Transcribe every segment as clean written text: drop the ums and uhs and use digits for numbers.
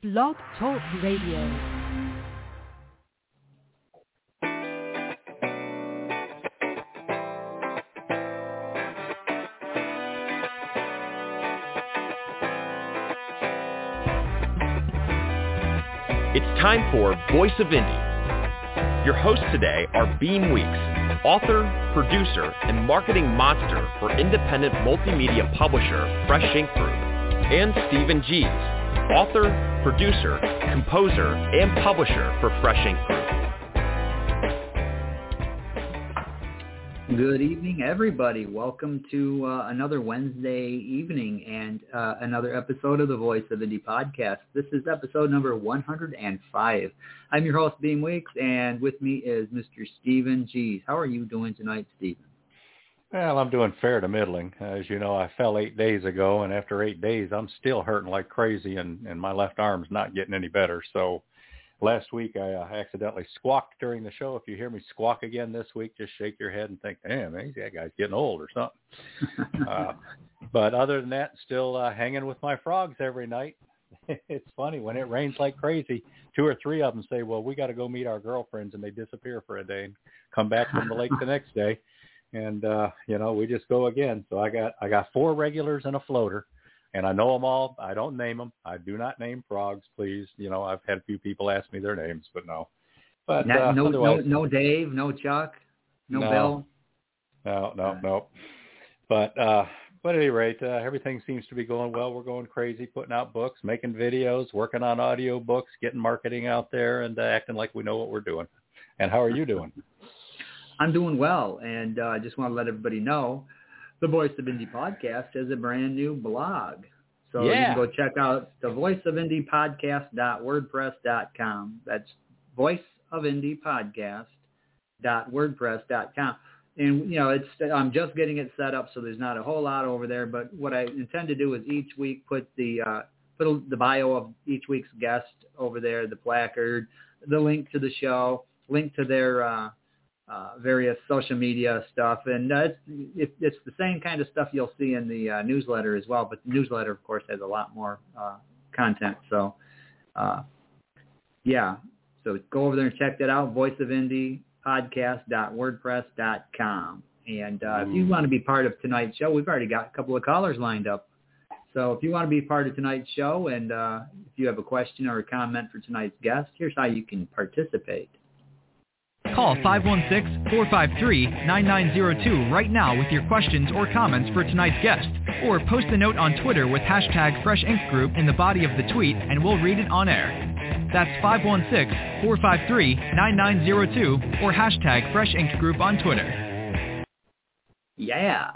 Blog Talk Radio. It's time for Voice of Indie. Your hosts today are Beam Weeks, author, producer, and marketing monster for independent multimedia publisher Fresh Ink Group, and Stephen Gies, author, producer, composer, and publisher for Fresh Ink Group. Good evening, everybody. Welcome to another Wednesday evening and another episode of the Voice of Indie podcast. This is episode number 105. I'm your host, Beam Weeks, and with me is Mr. Stephen Gies. How are you doing tonight, Stephen? Well, I'm doing fair to middling. As you know, I fell 8 days ago, and after 8 days, I'm still hurting like crazy, and my left arm's not getting any better. So last week, I accidentally squawked during the show. If you hear me squawk again this week, just shake your head and think, damn, that guy's getting old or something. But other than that, still hanging with my frogs every night. It's funny, when it rains like crazy, 2 or 3 of them say, well, we got to go meet our girlfriends, and they disappear for a day and come back from the lake the next day. And, we just go again. So I got 4 regulars and a floater. And I know them all. I don't name them. I do not name frogs, please. I've had a few people ask me their names, but no. But no Dave, no Chuck, no Bill. No. But at any rate, everything seems to be going well. We're going crazy, putting out books, making videos, working on audio books, getting marketing out there, and acting like we know what we're doing. And how are you doing? I'm doing well, and I just want to let everybody know the Voice of Indie podcast has a brand new blog. So you can go check out the voiceofindiepodcast.wordpress.com. That's voiceofindiepodcast.wordpress.com. And, I'm just getting it set up, so there's not a whole lot over there. But what I intend to do is each week put the bio of each week's guest over there, the placard, the link to the show, link to their various social media stuff, and it's the same kind of stuff you'll see in the newsletter as well, but the newsletter, of course, has a lot more content. So, so go over there and check that out, voiceofindiepodcast.wordpress.com. And if you want to be part of tonight's show, we've already got a couple of callers lined up. So if you want to be part of tonight's show, and if you have a question or a comment for tonight's guest, here's how you can participate. Call 516-453-9902 right now with your questions or comments for tonight's guest. Or post a note on Twitter with hashtag Fresh Ink Group in the body of the tweet, and we'll read it on air. That's 516-453-9902 or hashtag Fresh Ink Group on Twitter. Yeah.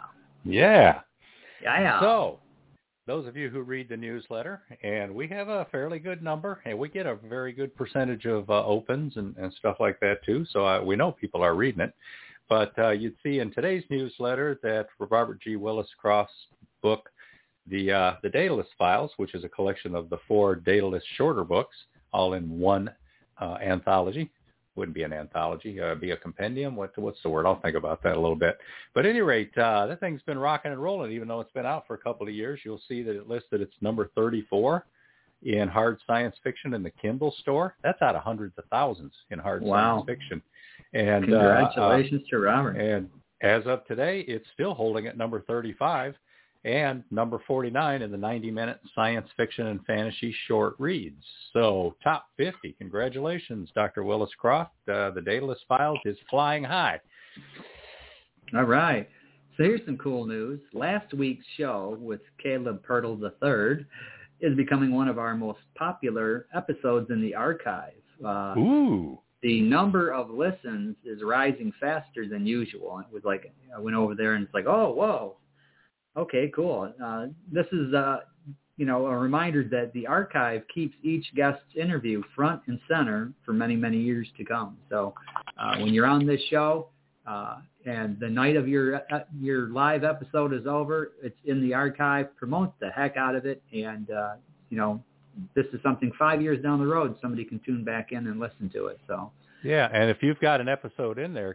So, those of you who read the newsletter, and we have a fairly good number, and we get a very good percentage of opens and stuff like that too, so we know people are reading it. But you'd see in today's newsletter that for Robert G. Willis Croft's book, the Daedalus Files, which is a collection of the 4 Daedalus shorter books, all in one anthology. Wouldn't be an anthology, be a compendium. What's the word? I'll think about that a little bit. But at any rate, that thing's been rocking and rolling, even though it's been out for a couple of years. You'll see that it listed its number 34 in hard science fiction in the Kindle store. That's out of hundreds of thousands in hard science fiction. And congratulations to Robert. And as of today, it's still holding at number 35 and number 49 in the 90-minute science fiction and fantasy short reads. So top 50. Congratulations, Dr. Willis Croft. The Daedalus Files is flying high. All right. So here's some cool news. Last week's show with Caleb Pirtle III is becoming one of our most popular episodes in the archive. Ooh. The number of listens is rising faster than usual. It was like, I went over there and it's like, oh, whoa. Okay, cool. This is, a reminder that the archive keeps each guest's interview front and center for many, many years to come. So when you're on this show and the night of your live episode is over, it's in the archive, promotes the heck out of it. And, this is something 5 years down the road, somebody can tune back in and listen to it. So. Yeah, and if you've got an episode in there,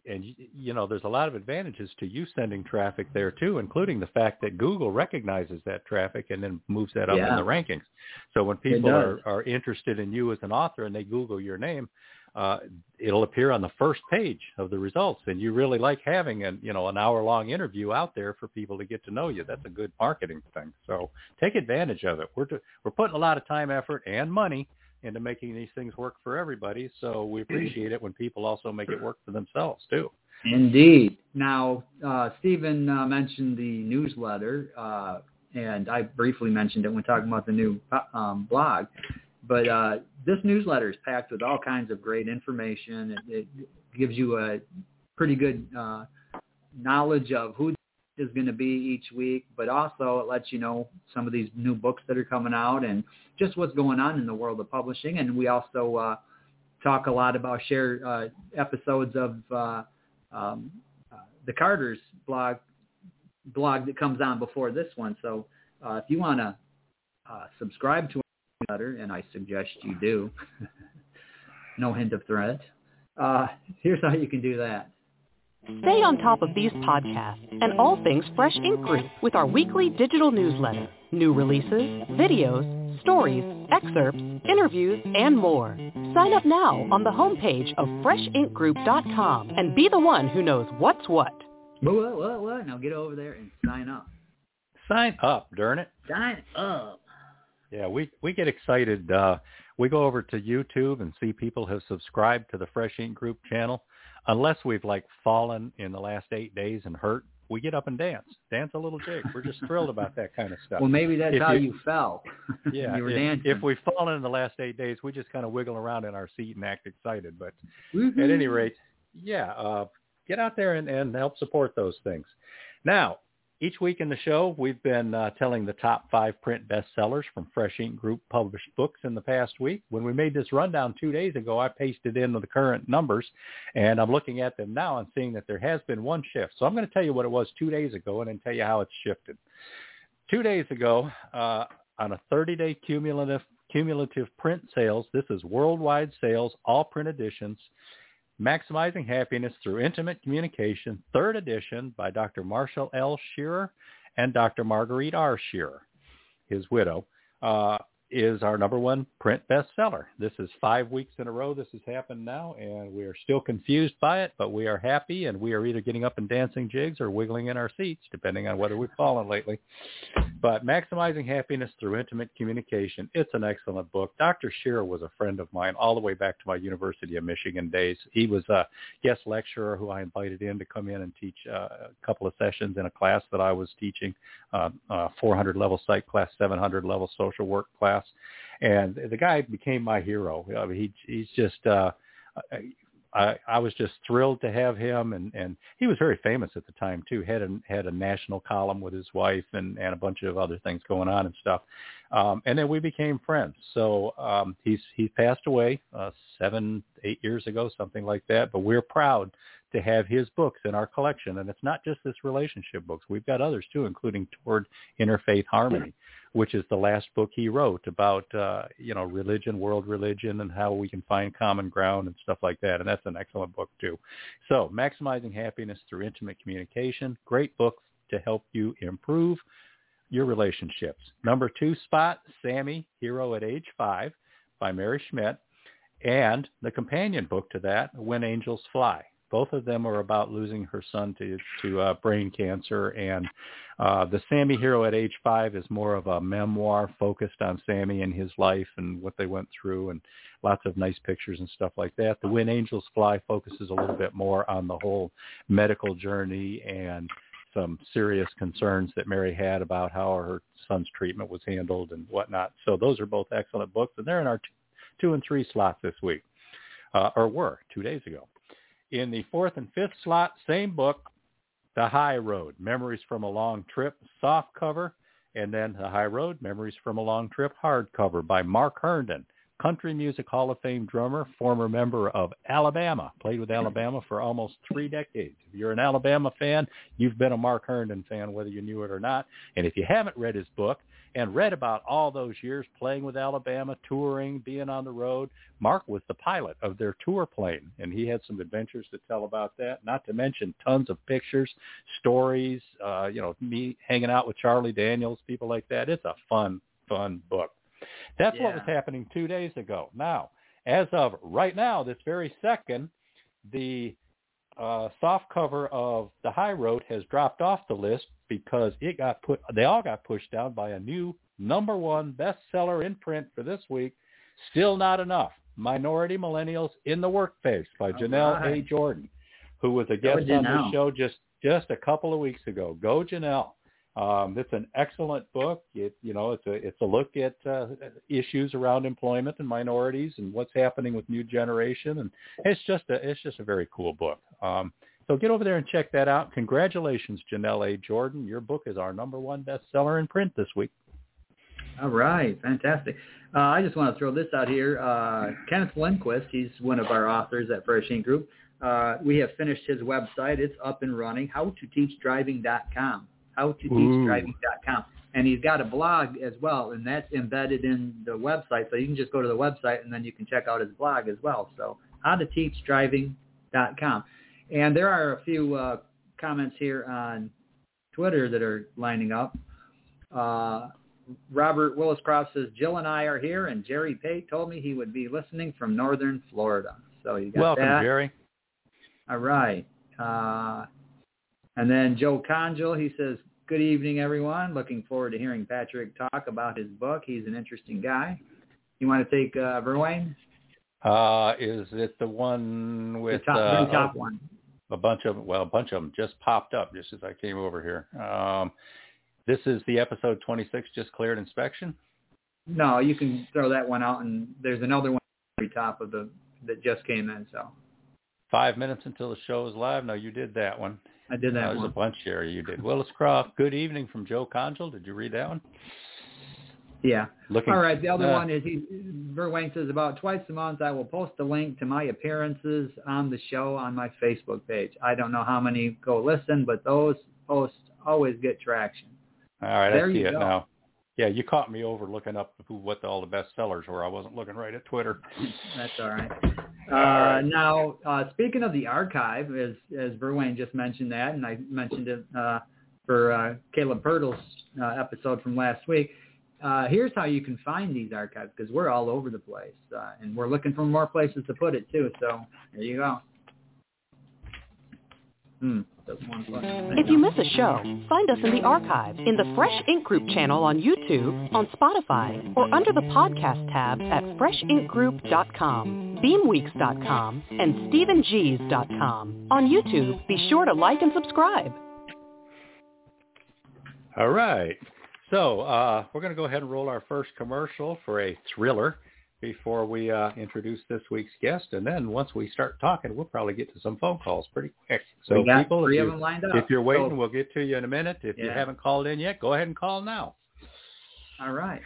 there's a lot of advantages to you sending traffic there too, including the fact that Google recognizes that traffic and then moves that up in the rankings. So when people are interested in you as an author and they Google your name, it'll appear on the first page of the results. And you really like having an hour-long interview out there for people to get to know you. That's a good marketing thing. So take advantage of it. We're putting a lot of time, effort, and money into making these things work for everybody. So we appreciate it when people also make it work for themselves too. Indeed. Now, Stephen mentioned the newsletter, and I briefly mentioned it when talking about the new blog. But this newsletter is packed with all kinds of great information. It gives you a pretty good knowledge of who is going to be each week, but also it lets you know some of these new books that are coming out and just what's going on in the world of publishing. And we also talk a lot about share episodes of the Carter's blog that comes on before this one. So if you want to subscribe to our newsletter, and I suggest you do, no hint of threat, here's how you can do that. Stay on top of these podcasts and all things Fresh Ink Group with our weekly digital newsletter. New releases, videos, stories, excerpts, interviews, and more. Sign up now on the homepage of FreshInkGroup.com and be the one who knows what's what. What? Now get over there and sign up. Sign up, darn it. Sign up. Yeah, we get excited. We go over to YouTube and see people have subscribed to the Fresh Ink Group channel. Unless we've fallen in the last 8 days and hurt, we get up and dance a little jig. We're just thrilled about that kind of stuff. Well, maybe that's how you fell. Yeah, you were dancing. If we've fallen in the last 8 days, we just kind of wiggle around in our seat and act excited. But at any rate, get out there and help support those things. Now, each week in the show, we've been telling the top 5 print bestsellers from Fresh Ink Group published books in the past week. When we made this rundown 2 days ago, I pasted in the current numbers, and I'm looking at them now and seeing that there has been one shift. So I'm going to tell you what it was 2 days ago and then tell you how it's shifted. 2 days ago, on a 30-day cumulative print sales, this is worldwide sales, all print editions, Maximizing Happiness Through Intimate Communication, 3rd edition by Dr. Marshall L. Shearer and Dr. Marguerite R. Shearer, his widow, is our number 1 print bestseller. This is 5 weeks in a row this has happened now, and we are still confused by it, but we are happy, and we are either getting up and dancing jigs or wiggling in our seats, depending on whether we've fallen lately. But Maximizing Happiness Through Intimate Communication, it's an excellent book. Dr. Shearer was a friend of mine all the way back to my University of Michigan days. He was a guest lecturer who I invited in to come in and teach a couple of sessions in a class that I was teaching, 400 level psych class, 700 level social work class. And the guy became my hero. I mean, he's just, I was just thrilled to have him, and he was very famous at the time too. Had a national column with his wife and a bunch of other things going on and stuff. And then we became friends. So he passed away 7-8 years ago, something like that. But we're proud to have his books in our collection, and it's not just this relationship books. We've got others too, including Toward Interfaith Harmony, which is the last book he wrote about, religion, world religion, and how we can find common ground and stuff like that. And that's an excellent book too. So Maximizing Happiness Through Intimate Communication, great book to help you improve your relationships. Number 2 spot, Sammy, Hero at Age 5 by Mary Schmidt, and the companion book to that, When Angels Fly. Both of them are about losing her son to brain cancer, and the Sammy Hero at Age 5 is more of a memoir focused on Sammy and his life and what they went through, and lots of nice pictures and stuff like that. The When Angels Fly focuses a little bit more on the whole medical journey and some serious concerns that Mary had about how her son's treatment was handled and whatnot. So those are both excellent books, and they're in our 2 and 3 slots this week, or were 2 days ago. In the 4th and 5th slot, same book, The High Road, Memories from a Long Trip, soft cover, and then The High Road, Memories from a Long Trip, hardcover by Mark Herndon, Country Music Hall of Fame drummer, former member of Alabama, played with Alabama for almost 3 decades. If you're an Alabama fan, you've been a Mark Herndon fan, whether you knew it or not. And if you haven't read his book, and read about all those years playing with Alabama, touring, being on the road. Mark was the pilot of their tour plane, and he had some adventures to tell about that, not to mention tons of pictures, stories, me hanging out with Charlie Daniels, people like that. It's a fun book. That's what was happening 2 days ago. Now, as of right now, this very second, the soft cover of The High Road has dropped off the list because they all got pushed down by a new #1 bestseller in print for this week. Still Not Enough: Minority Millennials in the Workplace by Janelle A. Jordan, who was a guest on this show just a couple of weeks ago. Go Janelle. It's an excellent book. It's a look at issues around employment and minorities and what's happening with new generation, and it's just a very cool book. So get over there and check that out. Congratulations, Janelle A. Jordan. Your book is our #1 bestseller in print this week. All right, fantastic. I just want to throw this out here. Kenneth Lindquist, he's one of our authors at Fresh Ink Group. We have finished his website. It's up and running. HowToTeachDriving.com. HowToTeachDriving.com. And he's got a blog as well, and that's embedded in the website. So you can just go to the website, and then you can check out his blog as well. So HowToTeachDriving.com. And there are a few comments here on Twitter that are lining up. Robert Willis-Croft says, Jill and I are here, and Jerry Pate told me he would be listening from northern Florida. So you got Welcome, that. Jerry. All right. And then Joe Conjul, he says, good evening, everyone. Looking forward to hearing Patrick talk about his book. He's an interesting guy. You want to take Verwain? Is it the one with the top one? A bunch of them just popped up just as I came over here. This is the episode 26, just cleared inspection? No, you can throw that one out, and there's another one at the top of that just came in. So 5 minutes until the show is live. No, you did that one. I did that one. There's a bunch here. You did. Willis-Croft, good evening from Joe Conjul. Did you read that one? Yeah. All right. The other one is Verwain says, about twice a month I will post a link to my appearances on the show on my Facebook page. I don't know how many go listen, but those posts always get traction. All right. There I see you it go. now. Yeah, you caught me over looking up what all the best sellers were. I wasn't looking right at Twitter. That's all right. Now, speaking of the archive, as Verwain just mentioned that, and I mentioned it for Caleb Pirtle's episode from last week, here's how you can find these archives, because we're all over the place, and we're looking for more places to put it, too. So there you go. If you miss a show, find us in the archive in the Fresh Ink Group channel on YouTube, on Spotify, or under the podcast tab at FreshInkGroup.com, BeamWeeks.com, and StephenG's.com. On YouTube, be sure to like and subscribe. All right. So we're going to go ahead and roll our first commercial for a thriller before we introduce this week's guest. And then once we start talking, we'll probably get to some phone calls pretty quick. So we got people, three of them lined up. If you're waiting, we'll get to you in a minute. If you Yeah. haven't called in yet, go ahead and call now. All right.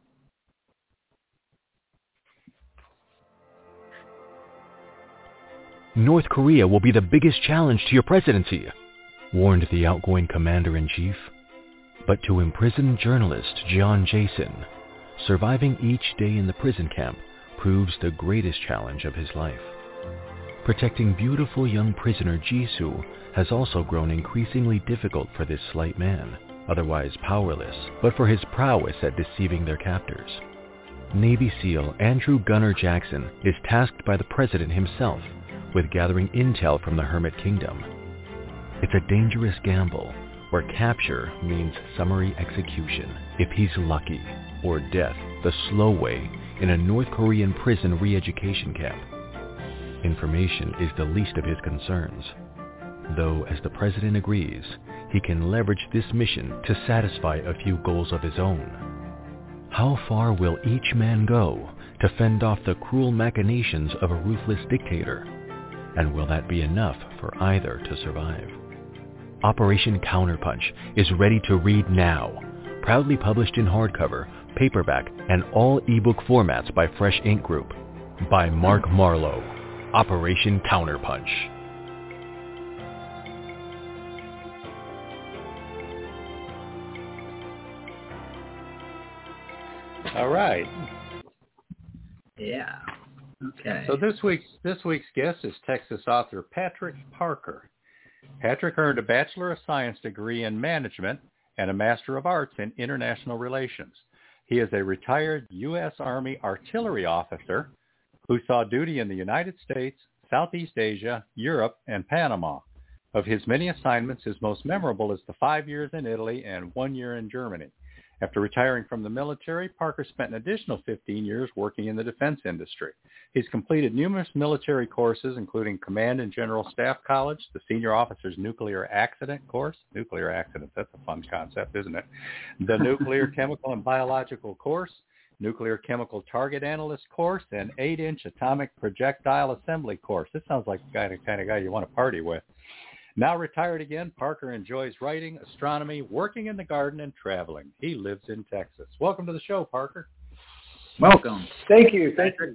North Korea will be the biggest challenge to your presidency, warned the outgoing commander-in-chief. But to imprisoned journalist John Jason, surviving each day in the prison camp proves the greatest challenge of his life. Protecting beautiful young prisoner Jisoo has also grown increasingly difficult for this slight man, otherwise powerless, but for his prowess at deceiving their captors. Navy SEAL Andrew Gunner Jackson is tasked by the president himself with gathering intel from the Hermit Kingdom. It's a dangerous gamble where capture means summary execution, if he's lucky, or death the slow way in a North Korean prison re-education camp. Information is the least of his concerns, though as the president agrees, he can leverage this mission to satisfy a few goals of his own. How far will each man go to fend off the cruel machinations of a ruthless dictator? And will that be enough for either to survive? Operation Counterpunch is ready to read now. Proudly published in hardcover, paperback, and all ebook formats by Fresh Ink Group. By Mark Marlowe. Operation Counterpunch. All right. Yeah. Okay. So this week's guest is Texas author Patrick Parker. Patrick earned a Bachelor of Science degree in Management and a Master of Arts in International Relations. He is a retired U.S. Army artillery officer who saw duty in the United States, Southeast Asia, Europe, and Panama. Of his many assignments, his most memorable is the 5 years in Italy and 1 year in Germany. After retiring from the military, Parker spent an additional 15 years working in the defense industry. He's completed numerous military courses, including Command and General Staff College, the Senior Officers Nuclear Accident Course. Nuclear accidents, that's a fun concept, isn't it? The Nuclear Chemical and Biological Course, Nuclear Chemical Target Analyst Course, and 8-inch Atomic Projectile Assembly Course. This sounds like the kind of guy you want to party with. Now retired again, Parker enjoys writing, astronomy, working in the garden, and traveling. He lives in Texas. Welcome to the show, Parker. Welcome. Thank you. Thank you.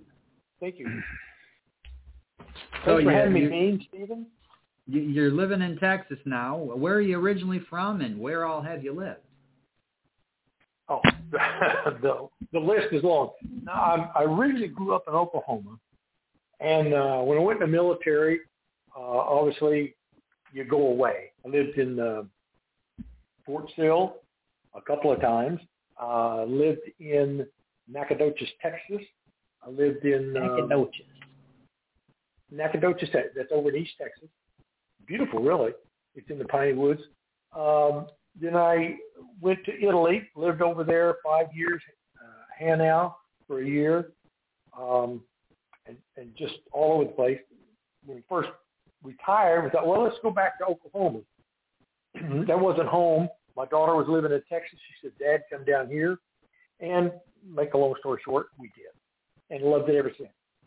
So Thanks for having me, Dean, Stephen. You're living in Texas now. Where are you originally from, and where all have you lived? Oh, the list is long. Now, I originally grew up in Oklahoma, and when I went in the military, obviously, you go away. I lived in Fort Sill a couple of times. Lived in Nacogdoches, Texas. I lived in Nacogdoches, that's over in East Texas. Beautiful, really. It's in the Piney Woods. Then I went to Italy, lived over there 5 years, Hanau for a year, and just all over the place. When we first retired, we thought, well, let's go back to Oklahoma. That wasn't home. My daughter was living in Texas. She said, Dad, come down here. And make a long story short, we did. And loved it ever since.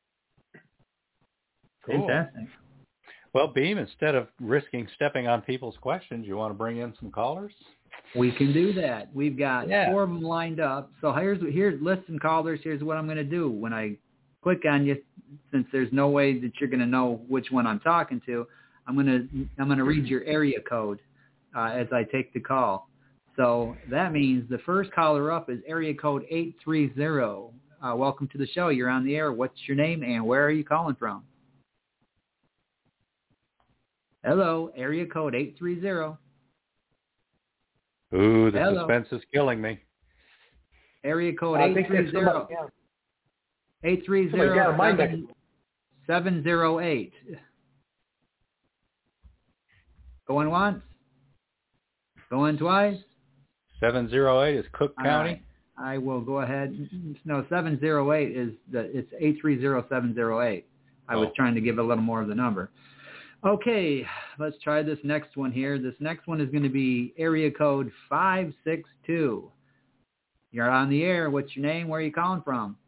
Cool. Fantastic. Well, Beam, instead of risking stepping on people's questions, you want to bring in some callers? We can do that. We've got 4 of them lined up. So here's listen, callers. Here's what I'm going to do. When I click on you, since there's no way that you're going to know which one I'm talking to, I'm going to read your area code as I take the call. So that means the first caller up is area code 830. Welcome to the show. You're on the air. What's your name and where are you calling from? Hello, area code 830. Ooh, the suspense is killing me. Area code 830. 830-708. Going once? Going twice? 708 is Cook County. Right. I will go ahead. No, 708 is it's 830-708. I was trying to give a little more of the number. Okay, let's try this next one here. This next one is going to be area code 562. You're on the air. What's your name? Where are you calling from?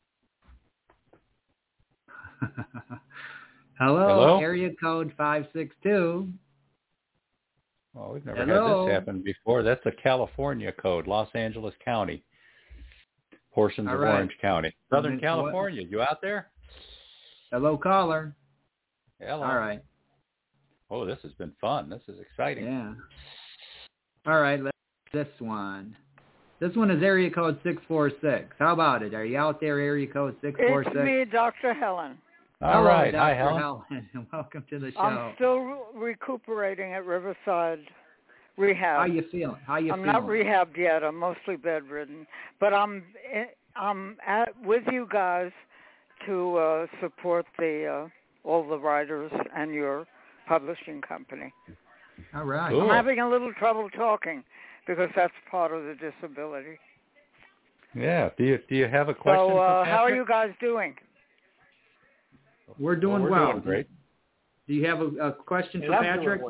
Hello, area code 562. Well, we've never had this happen before. That's a California code, Los Angeles County, portions of Orange County. Southern California, you out there? Hello, caller. Hello. All right. Oh, this has been fun. This is exciting. Yeah. All right, let's this one. This one is area code 646. How about it? Are you out there, area code 646? It's me, Dr. Helen. All right. Dr. Hi, Helen. Welcome to the show. I'm still recuperating at Riverside Rehab. How you feeling? I'm not rehabbed yet. I'm mostly bedridden. But I'm with you guys to support all the writers and your publishing company. All right. Cool. I'm having a little trouble talking because that's part of the disability. Yeah. Do you have a question for Patrick? How are you guys doing? We're doing we're well. Doing great. Do you have a question for Patrick?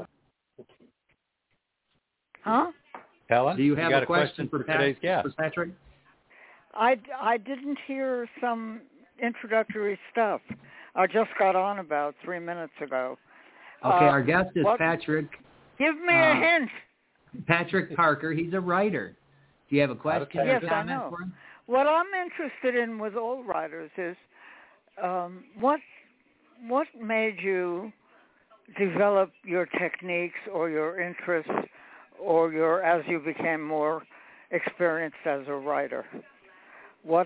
Huh? Helen, do you have a question for today's guest? For Patrick? I didn't hear some introductory stuff. I just got on about 3 minutes ago. Okay, our guest is Patrick. Give me a hint. Patrick Parker. He's a writer. Do you have a question or comment I know. for him? What I'm interested in with all writers is what made you develop your techniques or your interests or as you became more experienced as a writer? What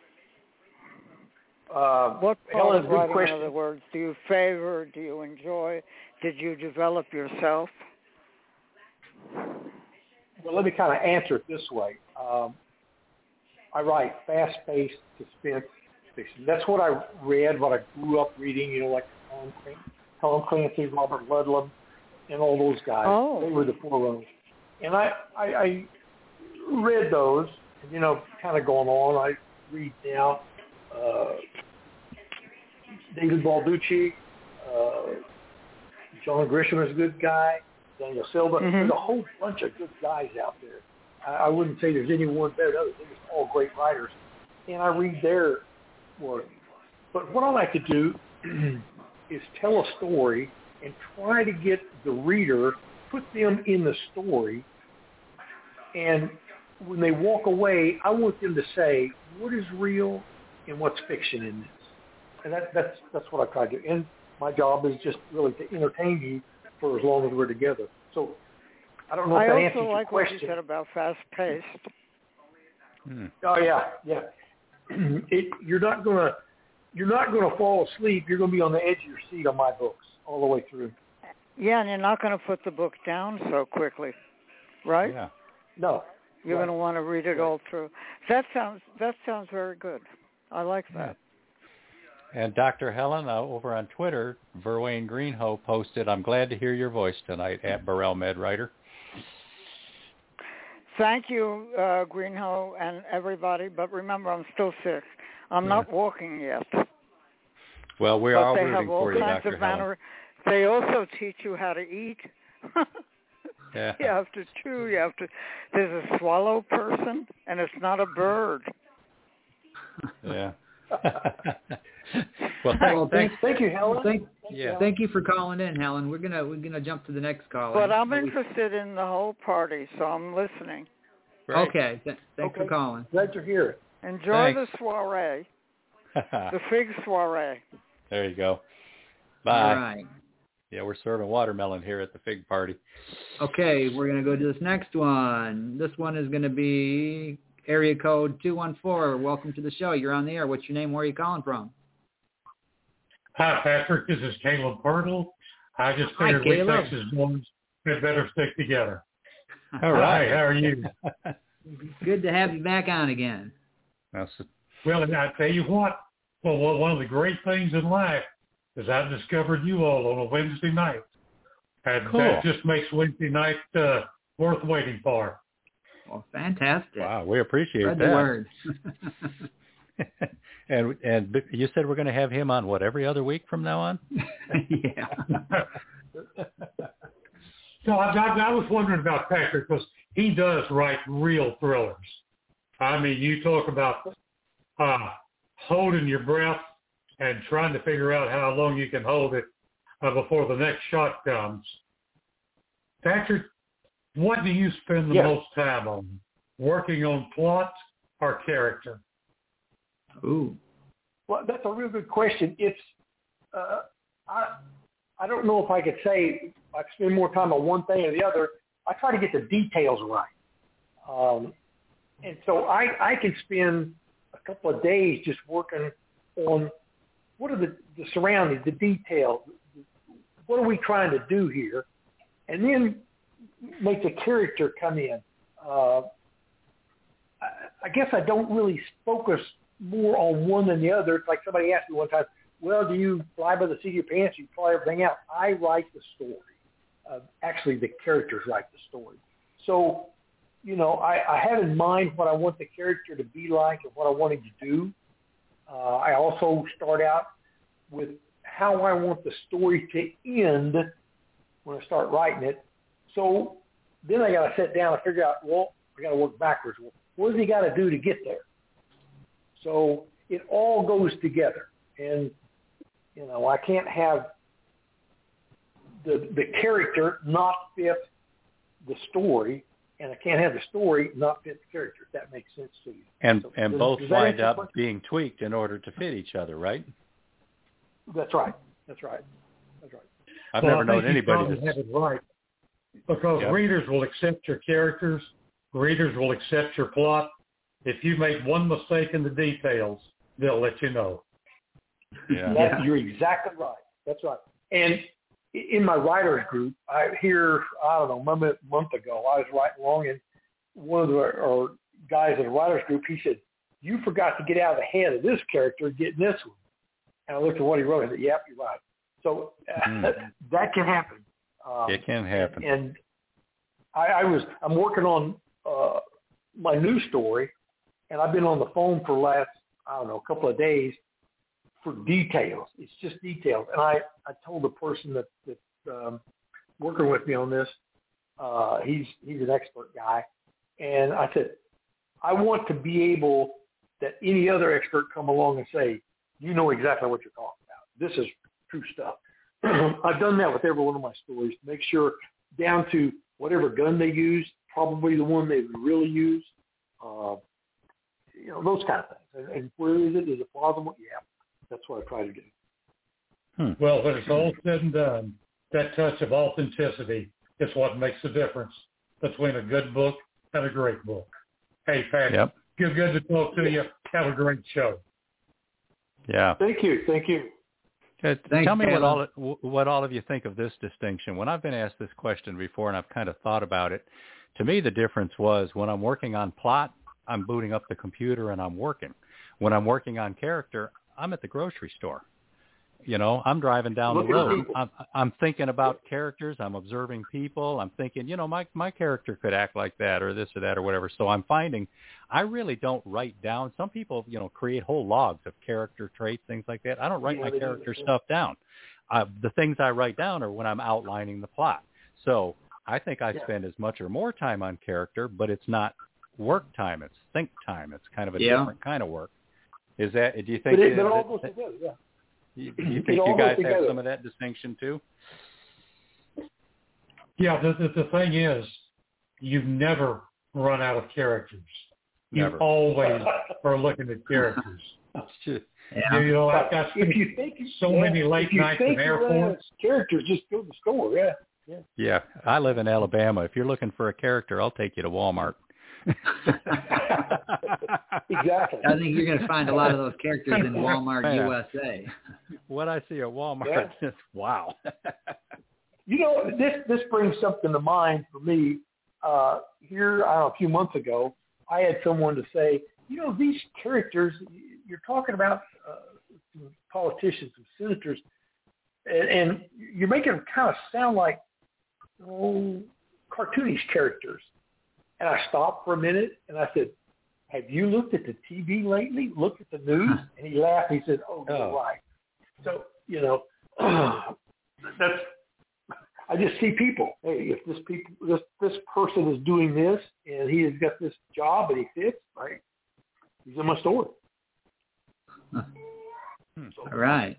part Helen, of good writing, question. in other words, do you favor, do you enjoy, did you develop yourself? Well, let me kind of answer it this way. I write fast-paced suspense fiction. That's what I read, what I grew up reading, like Tom Clancy, Robert Ludlum, and all those guys. Oh. They were the forerunners. And I read those, and, kind of going on. I read now David Balducci, John Grisham is a good guy, Daniel Silva. Mm-hmm. There's a whole bunch of good guys out there. I wouldn't say there's any one better than others. They're just all great writers. And I read their work. But what I like to do is tell a story and try to get the reader, put them in the story, and when they walk away, I want them to say, what is real and what's fiction in this? And that's what I try to do. And my job is just really to entertain you for as long as we're together. So I don't know if that answers your question. I also like what you said about fast-paced. Oh yeah. You're not gonna fall asleep. You're gonna be on the edge of your seat on my books all the way through. Yeah, and you're not going to put the book down so quickly, right? Yeah. No. You're going to want to read it all through. That sounds very good. I like that. And Dr. Helen, over on Twitter, Verwayne Greenhoe posted, "I'm glad to hear your voice tonight," at Burrell MedWriter. Thank you, Greenhoe and everybody. But remember, I'm still sick. I'm not walking yet. Well, we are rooting for you, Dr. Helen. They also teach you how to eat. Yeah. You have to chew. There's a swallow person, and it's not a bird. Yeah. Well, thank you, Helen. Thank you for calling in, Helen. We're gonna jump to the next call. But I'm interested in the whole party, so I'm listening. Right. Okay. Thanks for calling. Glad to hear it. Enjoy Thanks. the soiree, the fig soiree. There you go. Bye. All right. Yeah, we're serving watermelon here at the fig party. Okay, we're going to go to this next one. This one is going to be area code 214. Welcome to the show. You're on the air. What's your name? Where are you calling from? Hi, Patrick. This is Caleb Pirtle. I just figured we Texas boys had better stick together. All right. Hi, how are you? Good to have you back on again. Well, I tell you what. Well, one of the great things in life is I discovered you all on a Wednesday night. And that just makes Wednesday night worth waiting for. Well, fantastic. Wow, we appreciate Spread that. the word. And you said we're going to have him on, every other week from now on? Yeah. So I was wondering about Patrick because he does write real thrillers. I mean, you talk about holding your breath and trying to figure out how long you can hold it before the next shot comes. Patrick, what do you spend the most time on? Working on plot or character? Ooh. Well, that's a real good question. It's I don't know if I could say I spend more time on one thing or the other. I try to get the details right. And so I can spend a couple of days just working on what are the surroundings, the detail, what are we trying to do here, and then make the character come in. I guess I don't really focus more on one than the other. It's like somebody asked me one time, well, do you fly by the seat of your pants? You fly everything out. I write the story. Actually, the characters write the story. So, I have in mind what I want the character to be like and what I want him to do. I also start out with how I want the story to end when I start writing it. So then I got to sit down and figure out, I got to work backwards. What does he got to do to get there? So it all goes together. And, I can't have the character not fit the story, and I can't have the story not fit the character, if that makes sense to you. And both wind up being tweaked in order to fit each other, right? That's right. I've never known anybody to have it right. Because readers will accept your characters, readers will accept your plot, if you make one mistake in the details, they'll let you know. Yeah. You're exactly right. That's right. And in my writers group, a month ago, I was writing along, and one of the guys in the writers group, he said, "You forgot to get out of the head of this character and get in this one." And I looked at what he wrote and I said, "Yep, you're right." So that can happen. It can happen. And I'm working on my new story, and I've been on the phone for the last, couple of days for details. It's just details. And I told the person that's working with me on this, he's an expert guy, and I said, I want to be able that any other expert come along and say, you know exactly what you're talking about. This is true stuff. I've done that with every one of my stories to make sure, down to whatever gun they use, probably the one they would really use, those kind of things. And where is it? Is it plausible? Yeah, that's what I try to do. Well, when it's all said and done, that touch of authenticity is what makes the difference between a good book and a great book. Hey, Pat, good to talk to you. Have a great show. Yeah. Thank you. Tell me what all of you think of this distinction. When I've been asked this question before and I've kind of thought about it, to me the difference was when I'm working on plot, I'm booting up the computer and I'm working. When I'm working on character, I'm at the grocery store. I'm driving down the road. I'm thinking about characters. I'm observing people. I'm thinking, my character could act like that or this or that or whatever. So I'm finding I really don't write down. Some people, create whole logs of character traits, things like that. I don't write my character stuff down. The things I write down are when I'm outlining the plot. So I think I spend as much or more time on character, but it's not work time. It's think time. It's kind of a different kind of work. Is that, do you think? But it all goes together, yeah. You think you guys have some of that distinction too? Yeah, the thing is, you never run out of characters. Never. You always are looking at characters. That's true. Yeah. I've got many late nights in airports. Characters, just go to the store, Yeah, I live in Alabama. If you're looking for a character, I'll take you to Walmart. Exactly. I think you're going to find a lot of those characters in Walmart USA. What I see at Walmart, is wow. This brings something to mind for me. Here, a few months ago, I had someone to say, these characters, you're talking about politicians and senators, and you're making them kind of sound like cartoonish characters. And I stopped for a minute and I said, have you looked at the TV lately? Looked at the news? And he laughed. He said, oh, you're right. So, I just see people. Hey, if this person is doing this and he has got this job and he fits, right? He's in my story. All right.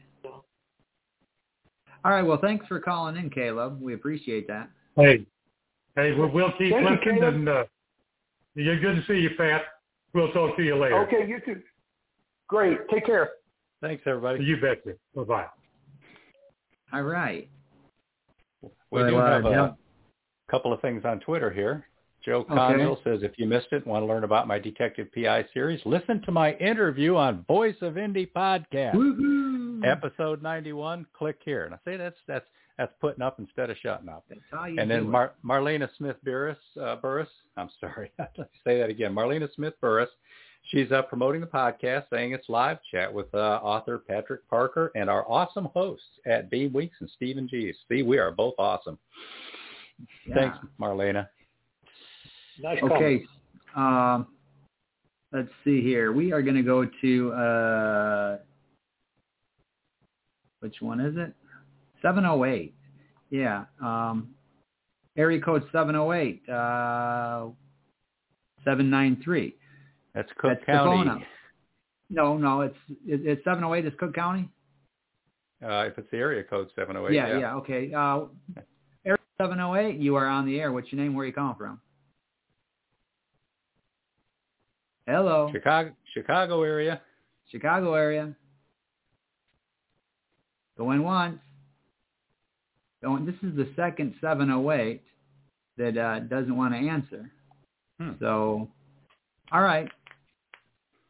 All right. Well, thanks for calling in, Caleb. We appreciate that. Hey, we'll keep listening, and you're good to see you, Pat. We'll talk to you later. Okay, you too. Great. Take care. Thanks, everybody. You betcha. Bye-bye. All right. We do have a couple of things on Twitter here. Joe Conville says, if you missed it and want to learn about my Detective PI series, listen to my interview on Voice of Indy podcast. Woo-hoo. Episode 91. Click here. And I say that's putting up instead of shutting up. That's how you and then Marlena Smith Burris, I'm sorry, say that again. Marlena Smith Burris, she's promoting the podcast, saying it's live chat with author Patrick Parker and our awesome hosts at Beam Weeks and Stephen G. See, we are both awesome. Yeah. Thanks, Marlena. Nice okay. Let's see here. We are going to go to, which one is it? 708. Yeah. Area code 708. 793. That's Cook County. No, it's 708 is Cook County? If it's the area code 708. Yeah, okay. Area 708, you are on the air. What's your name? Where are you calling from? Hello. Chicago area. Chicago area. Going once. This is the second 708 that doesn't want to answer. So, all right.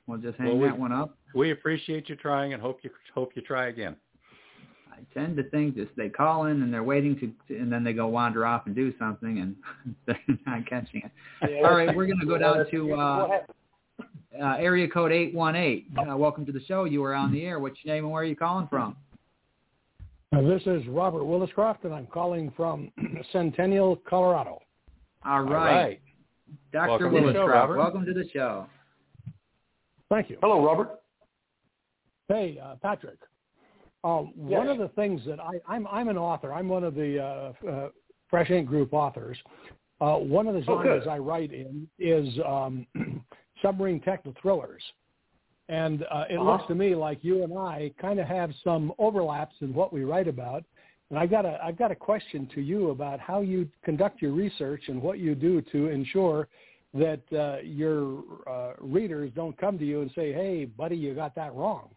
We'll just hang that one up. We appreciate you trying and hope you try again. I tend to think that they call in and they're waiting to and then they go wander off and do something and they're not catching it. Yeah, all right, we're going to go down to area code 818. Welcome to the show. You are on the air. What's your name and where are you calling from? This is Robert Williscroft, and I'm calling from Centennial, Colorado. All right. Dr. Williscroft, welcome to the show. Thank you. Hello, Robert. Hey, Patrick. One of the things that I'm an author. I'm one of the Fresh Ink Group authors. One of the genres I write in is submarine techno thrillers. And it looks to me like you and I kind of have some overlaps in what we write about. And I've got a question to you about how you conduct your research and what you do to ensure that your readers don't come to you and say, "Hey, buddy, you got that wrong."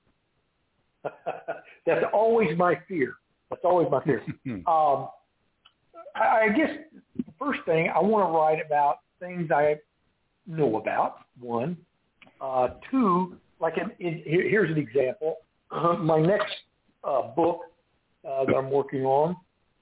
That's always my fear. I guess the first thing I want to write about things I know about. One. Two, like here's an example. My next book that I'm working on,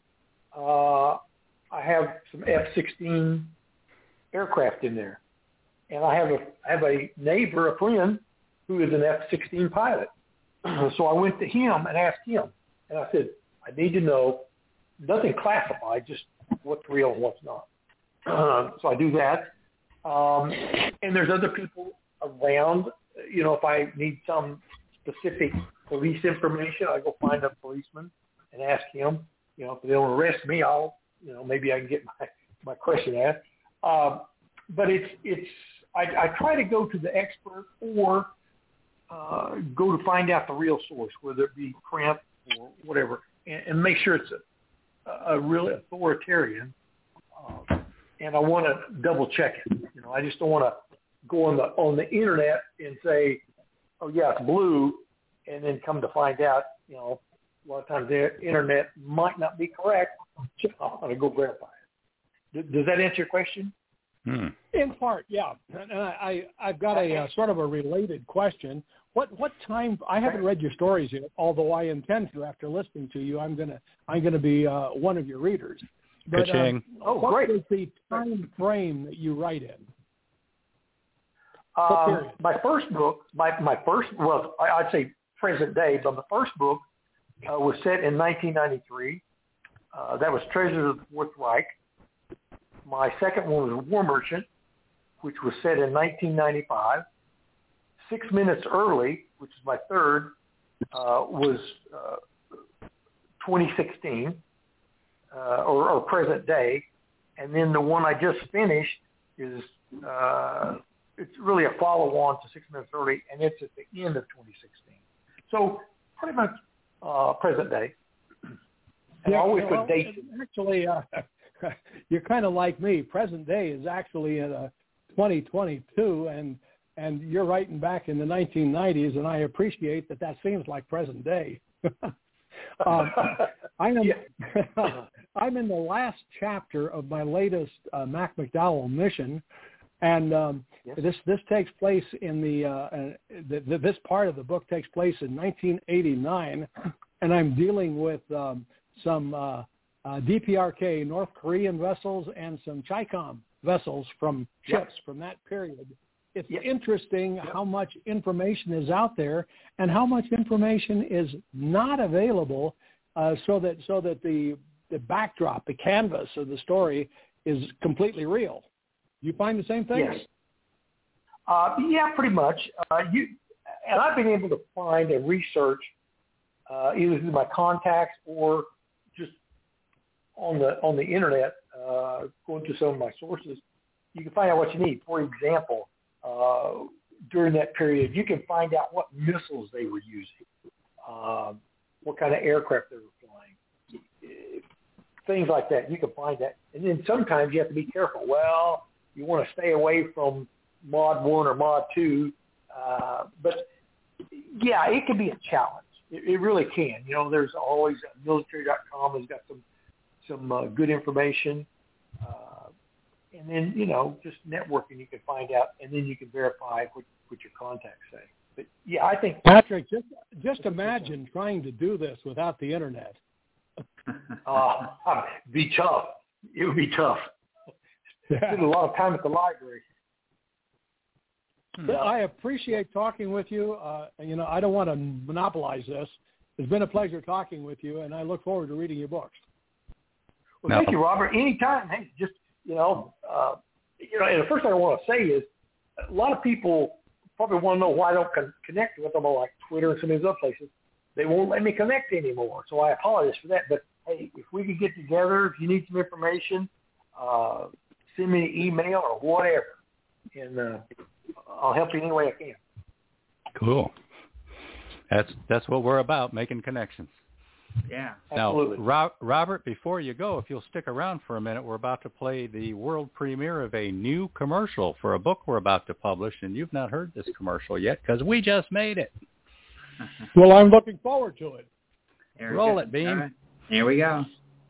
I have some F-16 aircraft in there, and I have a neighbor, a friend, who is an F-16 pilot. So I went to him and asked him, and I said, I need to know, nothing classified, just what's real and what's not. So I do that, and there's other people around. You know, if I need some specific police information, I go find a policeman and ask him. You know, if they don't arrest me, maybe I can get my question asked. But I try to go to the expert or go to find out the real source, whether it be print or whatever, and make sure it's a really authoritarian. And I want to double check it. You know, I just don't want to go on the internet and say, "Oh yeah, it's blue," and then come to find out, you know, a lot of times the internet might not be correct. I want to go verify it. Does that answer your question? In part, yeah. And I've got a sort of a related question. What time? I haven't read your stories yet, although I intend to after listening to you. I'm gonna be one of your readers. But what is the time frame that you write in? My first book, I'd say present day, but the first book was set in 1993. That was Treasures of the Fourth Reich. My second one was War Merchant, which was set in 1995. 6 Minutes Early, which is my third, was 2016, or present day. And then the one I just finished is, it's really a follow-on to 6 Minutes Early, and it's at the end of 2016. So pretty much present day. And I always put dates. Actually, you're kind of like me. Present day is actually in 2022, and you're writing back in the 1990s, and I appreciate that seems like present day. I'm in the last chapter of my latest Mac McDowell mission, and this takes place in this part of the book takes place in 1989, and I'm dealing with some DPRK North Korean vessels and some Chicom vessels from ships from that period. It's interesting how much information is out there and how much information is not available, so that the backdrop, the canvas of the story is completely real. You find the same thing? Yes. Yeah, pretty much. And I've been able to find and research either through my contacts or just on the internet, going to some of my sources. You can find out what you need. For example, during that period, you can find out what missiles they were using, what kind of aircraft they were flying, things like that. You can find that. And then sometimes you have to be careful. Well, you want to stay away from Mod 1 or Mod 2. But, yeah, it can be a challenge. It really can. You know, there's always military.com has got some good information. and then, you know, just networking, you can find out, and then you can verify what your contacts say. But yeah, I think Patrick, just imagine trying to do this without the internet. Be tough. It would be tough. Spend a lot of time at the library. Well, I appreciate talking with you. You know, I don't want to monopolize this. It's been a pleasure talking with you, and I look forward to reading your books. Well, thank you, Robert. Anytime. Hey, just, and the first thing I want to say is a lot of people probably want to know why I don't connect with them on like Twitter and some of these other places. They won't let me connect anymore, so I apologize for that. But, hey, if we could get together, if you need some information, send me an email or whatever, and I'll help you any way I can. Cool. That's what we're about, making connections. Yeah, absolutely. Now, Robert, before you go, if you'll stick around for a minute, we're about to play the world premiere of a new commercial for a book we're about to publish, and you've not heard this commercial yet because we just made it. Well, I'm looking forward to it. Roll it, Beam. Right. Here we go.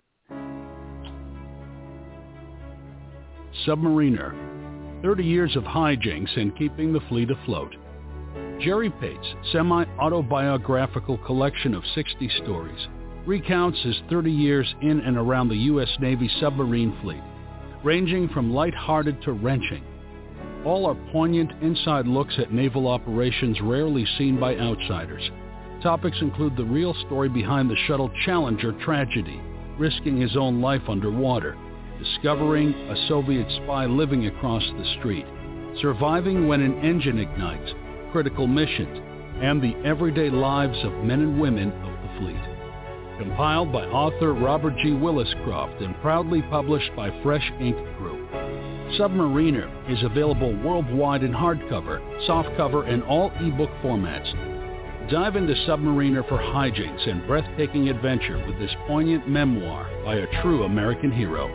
Submariner. 30 years of hijinks and keeping the fleet afloat. Jerry Pate's semi-autobiographical collection of 60 stories recounts his 30 years in and around the U.S. Navy submarine fleet, ranging from lighthearted to wrenching. All are poignant inside looks at naval operations rarely seen by outsiders. Topics include the real story behind the shuttle Challenger tragedy, risking his own life underwater, discovering a Soviet spy living across the street, surviving when an engine ignites, critical missions, and the everyday lives of men and women of the fleet. Compiled by author Robert G. Williscroft and proudly published by Fresh Ink Group. Submariner is available worldwide in hardcover, softcover, and all ebook formats. Dive into Submariner for hijinks and breathtaking adventure with this poignant memoir by a true American hero.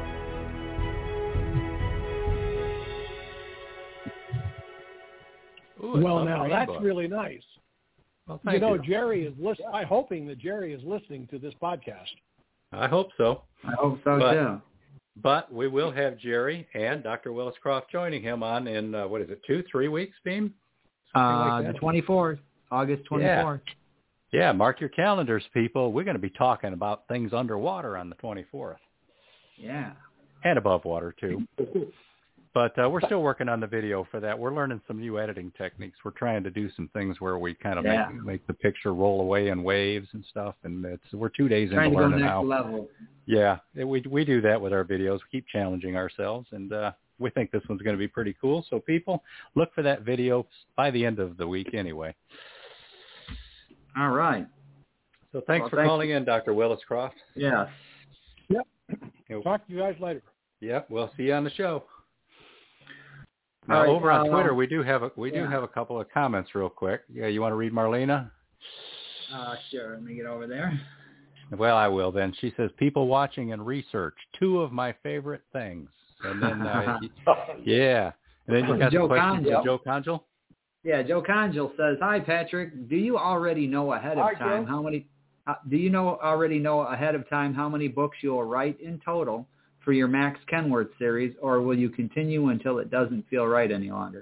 Ooh, well, now that's book. Really nice. Well, thank you. Jerry is I'm hoping that Jerry is listening to this podcast. I hope so. I hope so too. But we will have Jerry and Dr. Williscroft joining him on in 2-3 weeks, Beam? The 24th, August 24th. Yeah, mark your calendars, people. We're going to be talking about things underwater on the 24th. Yeah. And above water, too. But we're still working on the video for that. We're learning some new editing techniques. We're trying to do some things where we kind of make the picture roll away in waves and stuff. And we're 2 days into learning now. Level. Yeah, we do that with our videos. We keep challenging ourselves, and we think this one's going to be pretty cool. So people, look for that video by the end of the week anyway. All right. So thanks for calling in, Dr. Williscroft. Yes. Yep. Talk to you guys later. Yep, we'll see you on the show. Now, over on Twitter, we do have a couple of comments real quick. Yeah, you want to read Marlena? Sure. Let me get over there. Well, I will then. She says, people watching and research, 2 of my favorite things. And then, yeah. And then you got the question from Joe Conjal. Yeah, Joe Conjal says, "Hi, Patrick. Do you already know ahead of time how many? Do you already know ahead of time how many books you will write in total for your Max Kenworth series, or will you continue until it doesn't feel right any longer?"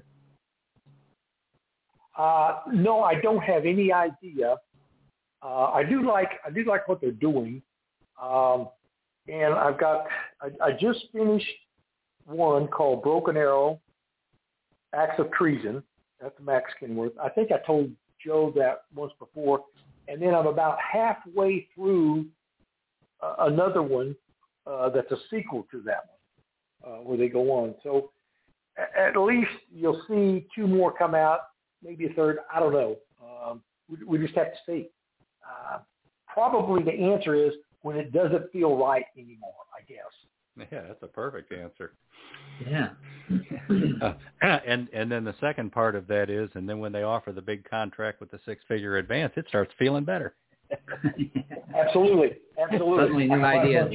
No, I don't have any idea. I do like what they're doing, and I just finished one called Broken Arrow, Acts of Treason. That's Max Kenworth. I think I told Joe that once before, and then I'm about halfway through another one that's a sequel to that one, where they go on. So at least you'll see 2 more come out, maybe a third. I don't know. We just have to see. Probably the answer is when it doesn't feel right anymore, I guess. Yeah, that's a perfect answer. Yeah. And then the second part of that is, and then when they offer the big contract with the 6-figure advance, it starts feeling better. Absolutely. Suddenly new ideas.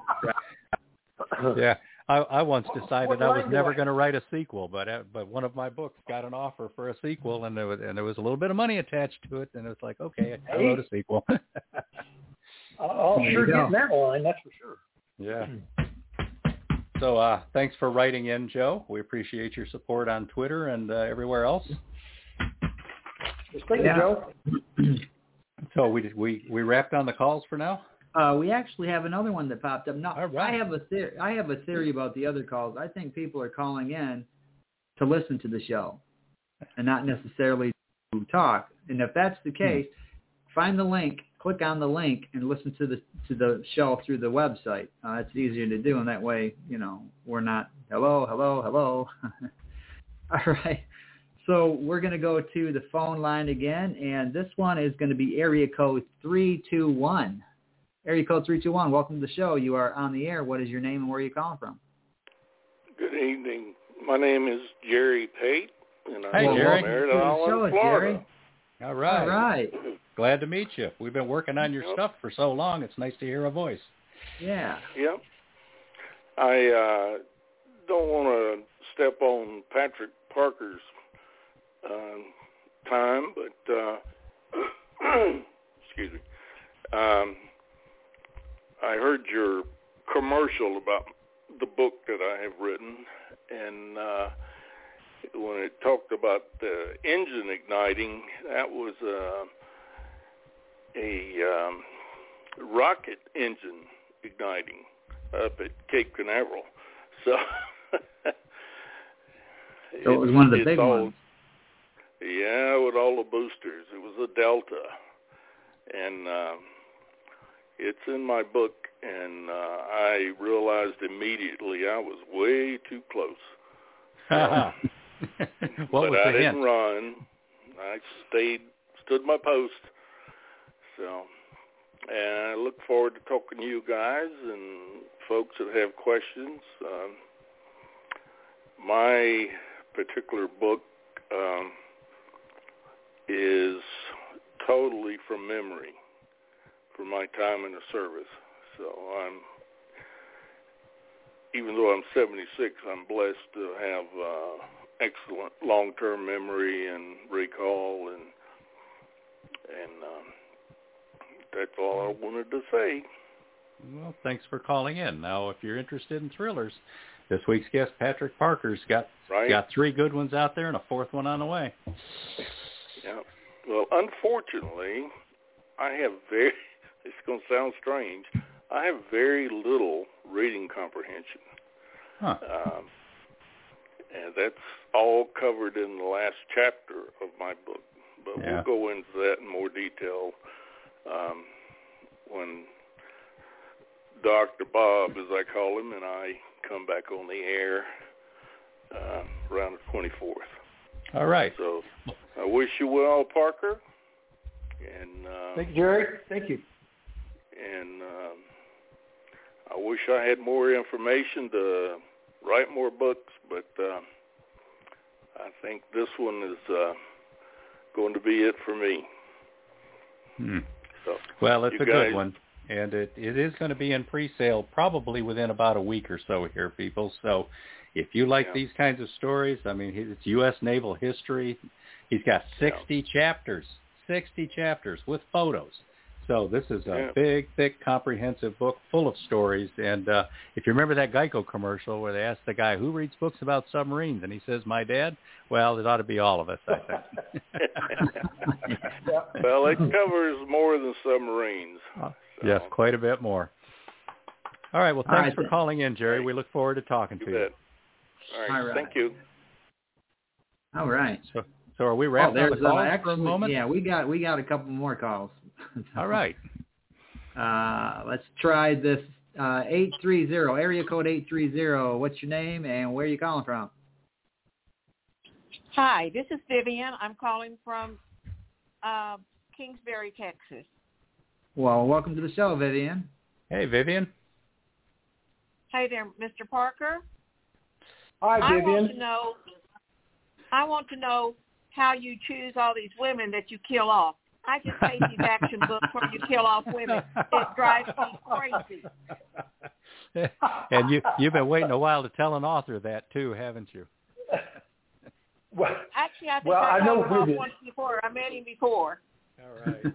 Yeah. I once decided I was never going to write a sequel, but one of my books got an offer for a sequel, and there was a little bit of money attached to it, and it was like, okay, I wrote a sequel. I'll sure get in that line, that's for sure. Yeah. So thanks for writing in, Joe. We appreciate your support on Twitter and everywhere else. Thank you, Joe. So we wrapped on the calls for now? We actually have another one that popped up. No, right. I have a theory about the other calls. I think people are calling in to listen to the show and not necessarily to talk. And if that's the case, find the link, click on the link, and listen to the show through the website. It's easier to do, and that way, we're not hello. All right. So we're going to go to the phone line again, and this one is going to be area code 321. Area code 321, welcome to the show. You are on the air. What is your name and where are you calling from? Good evening. My name is Jerry Pate, and I'm Jerry. from Maryland, Florida. All right. Glad to meet you. We've been working on your stuff for so long. It's nice to hear a voice. Yeah. Yep. I don't want to step on Patrick Parker's time, but excuse me. I heard your commercial about the book that I have written, and when it talked about the engine igniting, that was a rocket engine igniting up at Cape Canaveral. So it was one of the big ones. Yeah, with all the boosters. It was a Delta. And it's in my book, and I realized immediately I was way too close. What was I the didn't hint? run. I stood my post. So, and I look forward to talking to you guys and folks that have questions. My particular book is totally from memory, from my time in the service. So even though I'm 76, I'm blessed to have excellent long-term memory and recall, and that's all I wanted to say. Well, thanks for calling in. Now, if you're interested in thrillers, this week's guest, Patrick Parker's got 3 good ones out there and a 4th one on the way. Yeah. Well, unfortunately, I have it's going to sound strange, I have very little reading comprehension. And that's all covered in the last chapter of my book. But we'll go into that in more detail when Dr. Bob, as I call him, and I come back on the air around the 24th. All right. So I wish you well, Parker. And thank you, Jerry. Thank you. And I wish I had more information to write more books, but I think this one is going to be it for me. So, well, it's a good one, and it is going to be in pre-sale probably within about a week or so here, people. So if you like these kinds of stories, I mean, it's U.S. naval history. He's got 60 chapters with photos. So this is a big, thick, comprehensive book full of stories. And if you remember that Geico commercial where they asked the guy, who reads books about submarines? And he says, my dad. Well, it ought to be all of us, I think. Well, it covers more than submarines. So. Yes, quite a bit more. All right. Well, thanks for calling in, Jerry. We look forward to talking to you. All right. Thank you. All right. So are we wrapping up the calls for a moment? Yeah, we got a couple more calls. All right. Let's try this 830, area code 830. What's your name and where are you calling from? Hi, this is Vivian. I'm calling from Kingsbury, Texas. Well, welcome to the show, Vivian. Hey, Vivian. Hey there, Mr. Parker. Hi, Vivian. I want to know how you choose all these women that you kill off. I just hate these action books where you kill off women. It drives me crazy. And you've been waiting a while to tell an author that too, haven't you? Well, actually, I think I know him once before. I met him before. All right.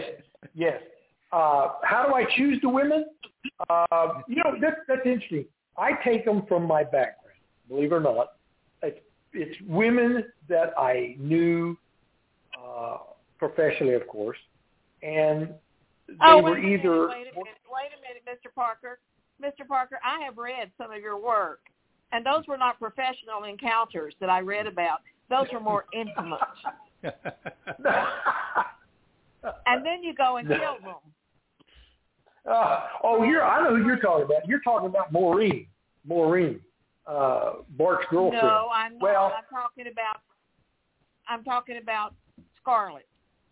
Yes. How do I choose the women? That's interesting. I take them from my background, believe it or not. It's women that I knew professionally, of course, and they were either... Wait a minute, Mr. Parker. Mr. Parker, I have read some of your work, and those were not professional encounters that I read about. Those were more intimate. And then you go and kill them. I know who you're talking about. You're talking about Maureen, Bart's girlfriend. No, I'm not. Well, I'm talking about Scarlett.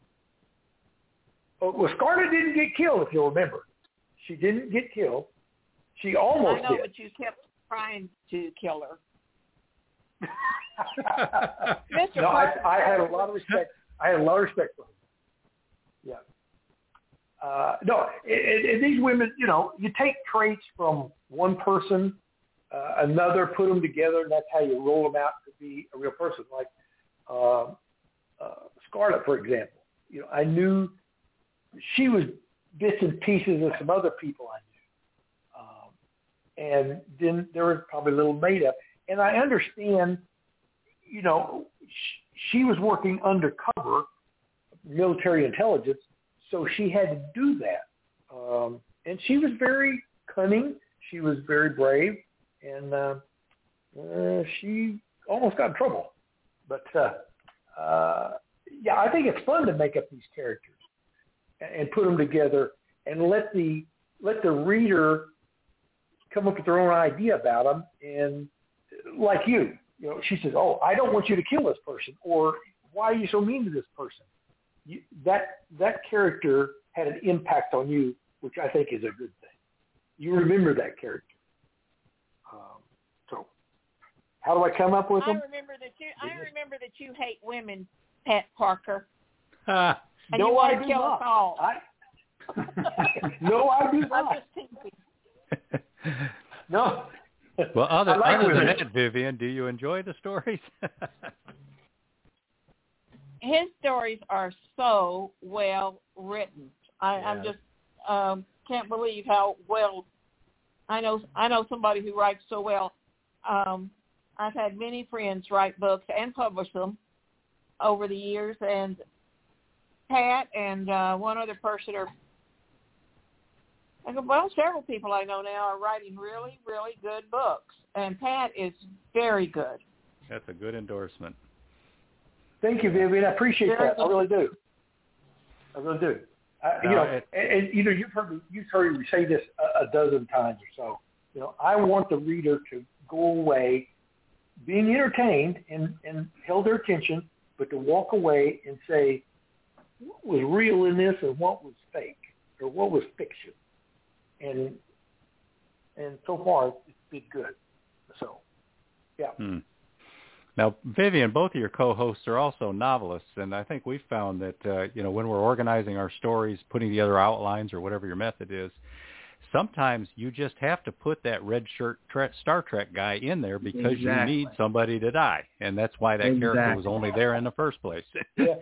Well, Scarlett didn't get killed, if you'll remember. She didn't get killed. She almost did. I know, but you kept trying to kill her. Mr. No, Parker, I had a lot of respect. I had a lot of respect for her. Yeah. No, these women, you take traits from one person, another, put them together, and that's how you roll them out to be a real person. Like Scarlett, for example. I knew she was bits and pieces of some other people I knew. And then there was probably a little made-up. And I understand, she was working undercover, military intelligence, so she had to do that. And she was very cunning. She was very brave. And she almost got in trouble. But, I think it's fun to make up these characters and put them together and let the reader come up with their own idea about them. And like she says, "Oh, I don't want you to kill this person," or "Why are you so mean to this person?" That character had an impact on you, which I think is a good thing. You remember that character. So, how do I come up with them? I remember that you hate women, Pat Parker. And you want to kill us all. No, I do not. I'm just thinking. No. Well, other than that, Vivian, do you enjoy the stories? His stories are so well written. I'm just can't believe how well. I know somebody who writes so well. I've had many friends write books and publish them over the years, and Pat and one other person several people I know now are writing really, really good books, and Pat is very good. That's a good endorsement. Thank you, Vivian. I appreciate that. I really do. And you've heard me say this a dozen times or so. I want the reader to go away being entertained and held their attention, but to walk away and say, what was real in this and what was fake or what was fiction? And so far, it's been good. So, yeah. Now, Vivian, both of your co-hosts are also novelists, and I think we've found that, when we're organizing our stories, putting together outlines or whatever your method is, sometimes you just have to put that red shirt Star Trek guy in there because you need somebody to die, and that's why that character was only there in the first place. Yeah.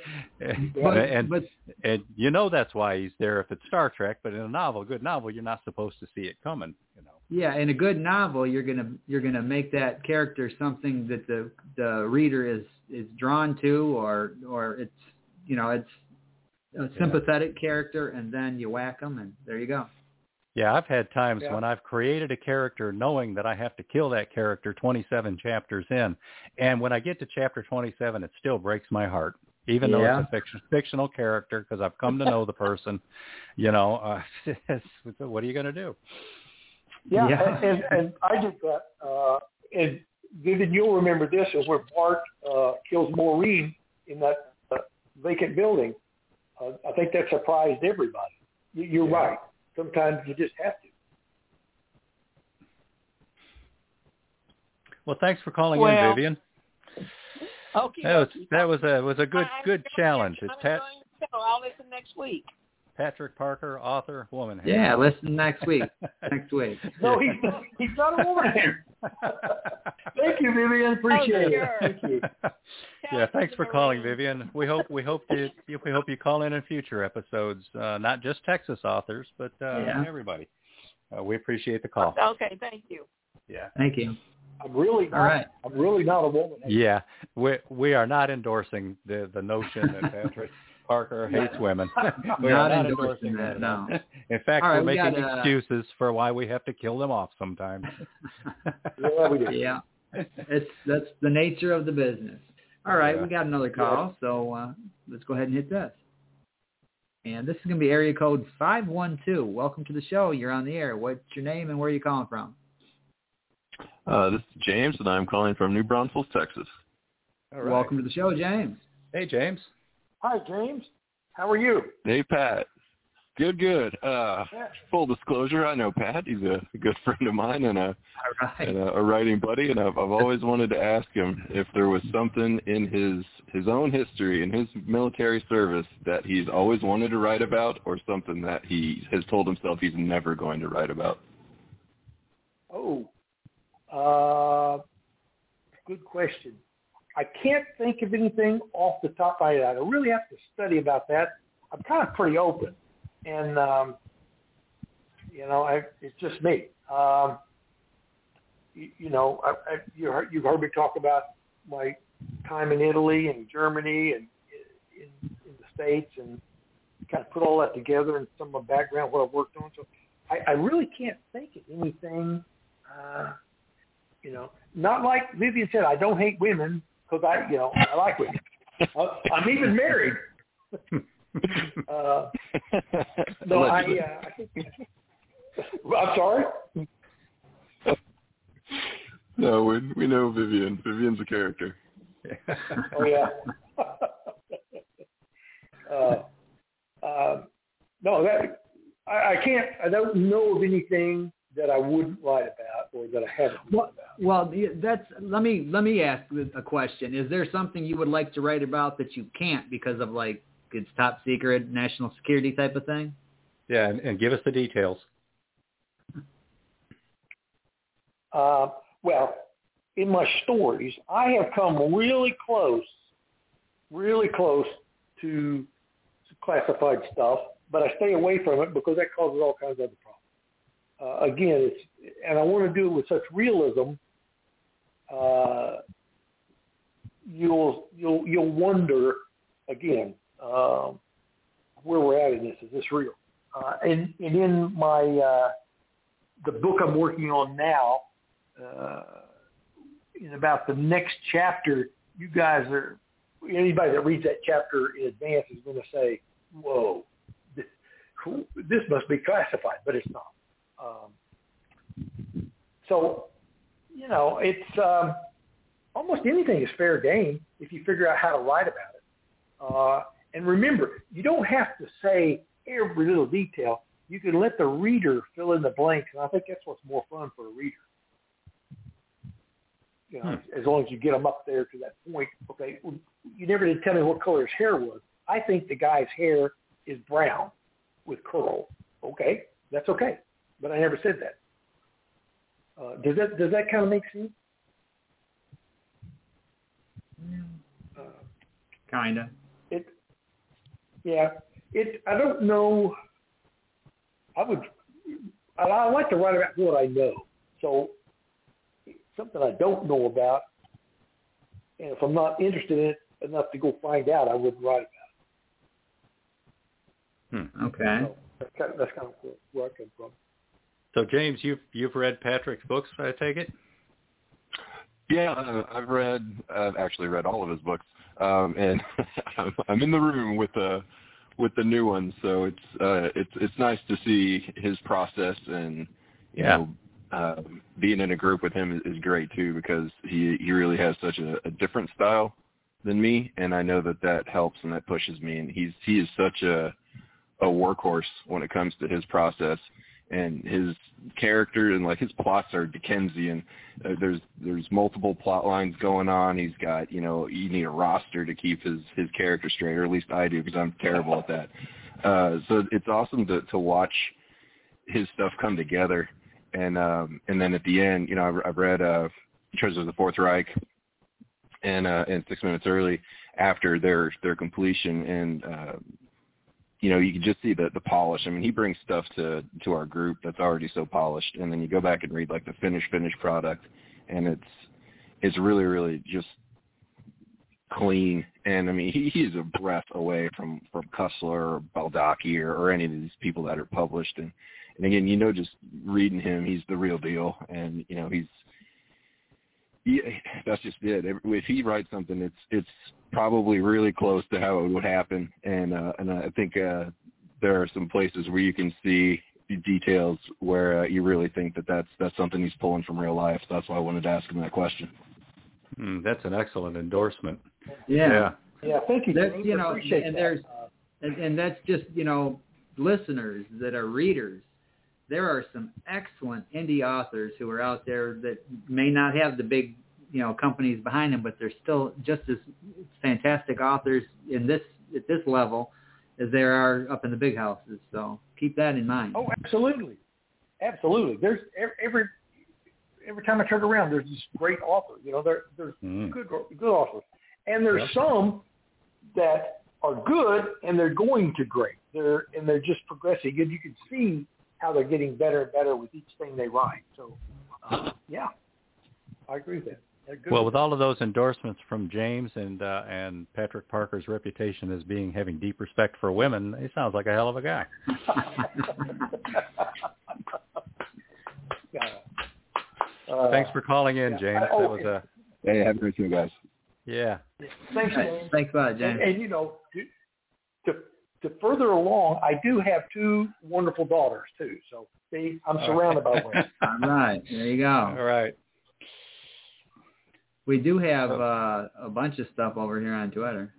and that's why he's there if it's Star Trek. But in a good novel, you're not supposed to see it coming. Yeah, in a good novel, you're gonna make that character something that the reader is drawn to, or it's it's a sympathetic character, and then you whack them, and there you go. Yeah, I've had times when I've created a character knowing that I have to kill that character 27 chapters in. And when I get to chapter 27, it still breaks my heart, even though it's a fictional character, because I've come to know the person. What are you going to do? Yeah. And I did that. And Vivian, you'll remember this, is where Bart kills Maureen in that vacant building. I think that surprised everybody. You're right. Sometimes you just have to. Well, thanks for calling in, Vivian. Okay. That was a good challenge. I'll listen next week. Patrick Parker, author, woman. Yeah, listen next week. No, he's not a woman here. Thank you, Vivian. Appreciate it. Thank you. Yeah, thanks for calling, Vivian. We hope you call in future episodes, not just Texas authors, but everybody. We appreciate the call. Okay, thank you. Yeah. Thank you. I'm really not. All right. I'm really not a woman. Yeah, we are not endorsing the notion that Patrick Parker hates women. We are not endorsing that. No. In fact, All right, we're making excuses for why we have to kill them off sometimes. Yeah, we do. Yeah, that's the nature of the business. All right, we got another call, so let's go ahead and hit this. And this is going to be area code 512. Welcome to the show. You're on the air. What's your name and where are you calling from? This is James, and I'm calling from New Braunfels, Texas. All right. Welcome to the show, James. Hey, James. Hi, James. How are you? Hey, Pat. Good. Full disclosure, I know Pat. He's a good friend of mine and a writing buddy, and I've always wanted to ask him if there was something in his own history, in his military service, that he's always wanted to write about, or something that he has told himself he's never going to write about. Good question. I can't think of anything off the top of my head. I really have to study about that. I'm kind of pretty open, and it's just me. You've heard me talk about my time in Italy and Germany and in the States, and kind of put all that together and some of my background, what I've worked on. So I really can't think of anything. Not like Vivian said, I don't hate women because I like women. I'm even married. No, I think. I'm sorry. No, we know Vivian. Vivian's a character. Oh yeah. No, that I can't. I don't know of anything that I wouldn't write about or that I haven't written about. Well, let me ask a question. Is there something you would like to write about that you can't because of like it's top secret, national security type of thing? Yeah, and give us the details. Well, in my stories, I have come really close to classified stuff, but I stay away from it because that causes all kinds of other problems. Again, and I want to do it with such realism. You'll wonder again where we're at in this. Is this real? And in my the book I'm working on now, in about the next chapter, you guys are anybody that reads that chapter in advance is going to say, "Whoa, this must be classified," but it's not. So, it's almost anything is fair game if you figure out how to write about it. And remember, you don't have to say every little detail. You can let the reader fill in the blanks, and I think that's what's more fun for a reader. As long as you get them up there to that point. Okay, you never did tell me what color his hair was. I think the guy's hair is brown with curls. Okay, that's okay. But I never said that. Does that kind of make sense? Kinda. I don't know. I like to write about what I know. So something I don't know about, and if I'm not interested in it enough to go find out, I wouldn't write about it. Okay. So that's kind of where I come from. So James, you've read Patrick's books, I take it? Yeah, I've actually read all of his books, and I'm in the room with the new ones. So it's nice to see his process, and being in a group with him is great too, because he really has such a different style than me, and I know that helps and that pushes me. And he is such a workhorse when it comes to his process. And his character and like his plots are Dickensian. There's multiple plot lines going on. He's got, you need a roster to keep his character straight, or at least I do, because I'm terrible at that. So it's awesome to watch his stuff come together. And then at the end, I've read Treasures of the Fourth Reich and 6 Minutes Early after their completion, and you can just see the polish. I mean, he brings stuff to our group that's already so polished, and then you go back and read like the finished product, and it's really, really just clean. And I mean, he's a breath away from Cussler or Baldacci or any of these people that are published. And again, just reading him, he's the real deal. And that's just it. If he writes something, it's probably really close to how it would happen. And I think there are some places where you can see details where you really think that's something he's pulling from real life. So that's why I wanted to ask him that question. That's an excellent endorsement. Yeah. Thank you. That's, and that's just listeners that are readers. There are some excellent indie authors who are out there that may not have the big companies behind them, but they're still just as fantastic authors at this level as there are up in the big houses. So keep that in mind. Oh, absolutely. There's every time I turn around, there's this great author. There's good authors, and there's some that are good and they're going to great. They're just progressing, and you can see how they're getting better and better with each thing they write. So, I agree with that. Well, with all of those endorsements from James and Patrick Parker's reputation as having deep respect for women, he sounds like a hell of a guy. Thanks for calling in, James. That was Hey, have a great day, guys. Yeah. Thanks, James. Thanks a lot, James. And to further along, I do have 2 wonderful daughters too. So see, I'm surrounded by women. All right, there you go. All right. We do have a bunch of stuff over here on Twitter.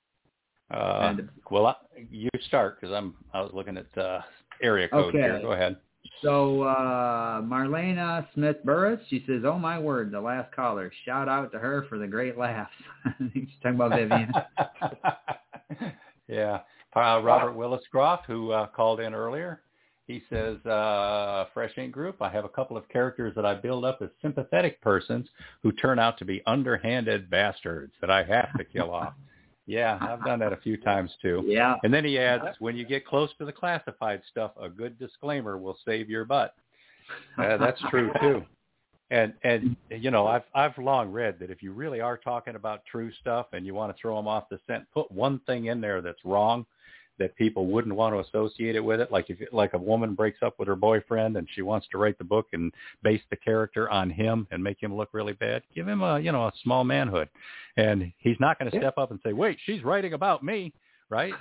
You start because I was looking at area code here. Go ahead. So Marlena Smith-Burris, she says, "Oh my word, the last caller! Shout out to her for the great laughs." She's talking about Vivian. Yeah, Robert Willis-Croft, who called in earlier. He says, Fresh Ink Group, I have a couple of characters that I build up as sympathetic persons who turn out to be underhanded bastards that I have to kill off. Yeah, I've done that a few times too. Yeah. And then he adds, when you get close to the classified stuff, a good disclaimer will save your butt. That's true too. And I've long read that if you really are talking about true stuff and you want to throw them off the scent, put one thing in there that's wrong that people wouldn't want to associate it with it. Like if a woman breaks up with her boyfriend and she wants to write the book and base the character on him and make him look really bad, give him a small manhood, and he's not going to step up and say, "Wait, she's writing about me," right?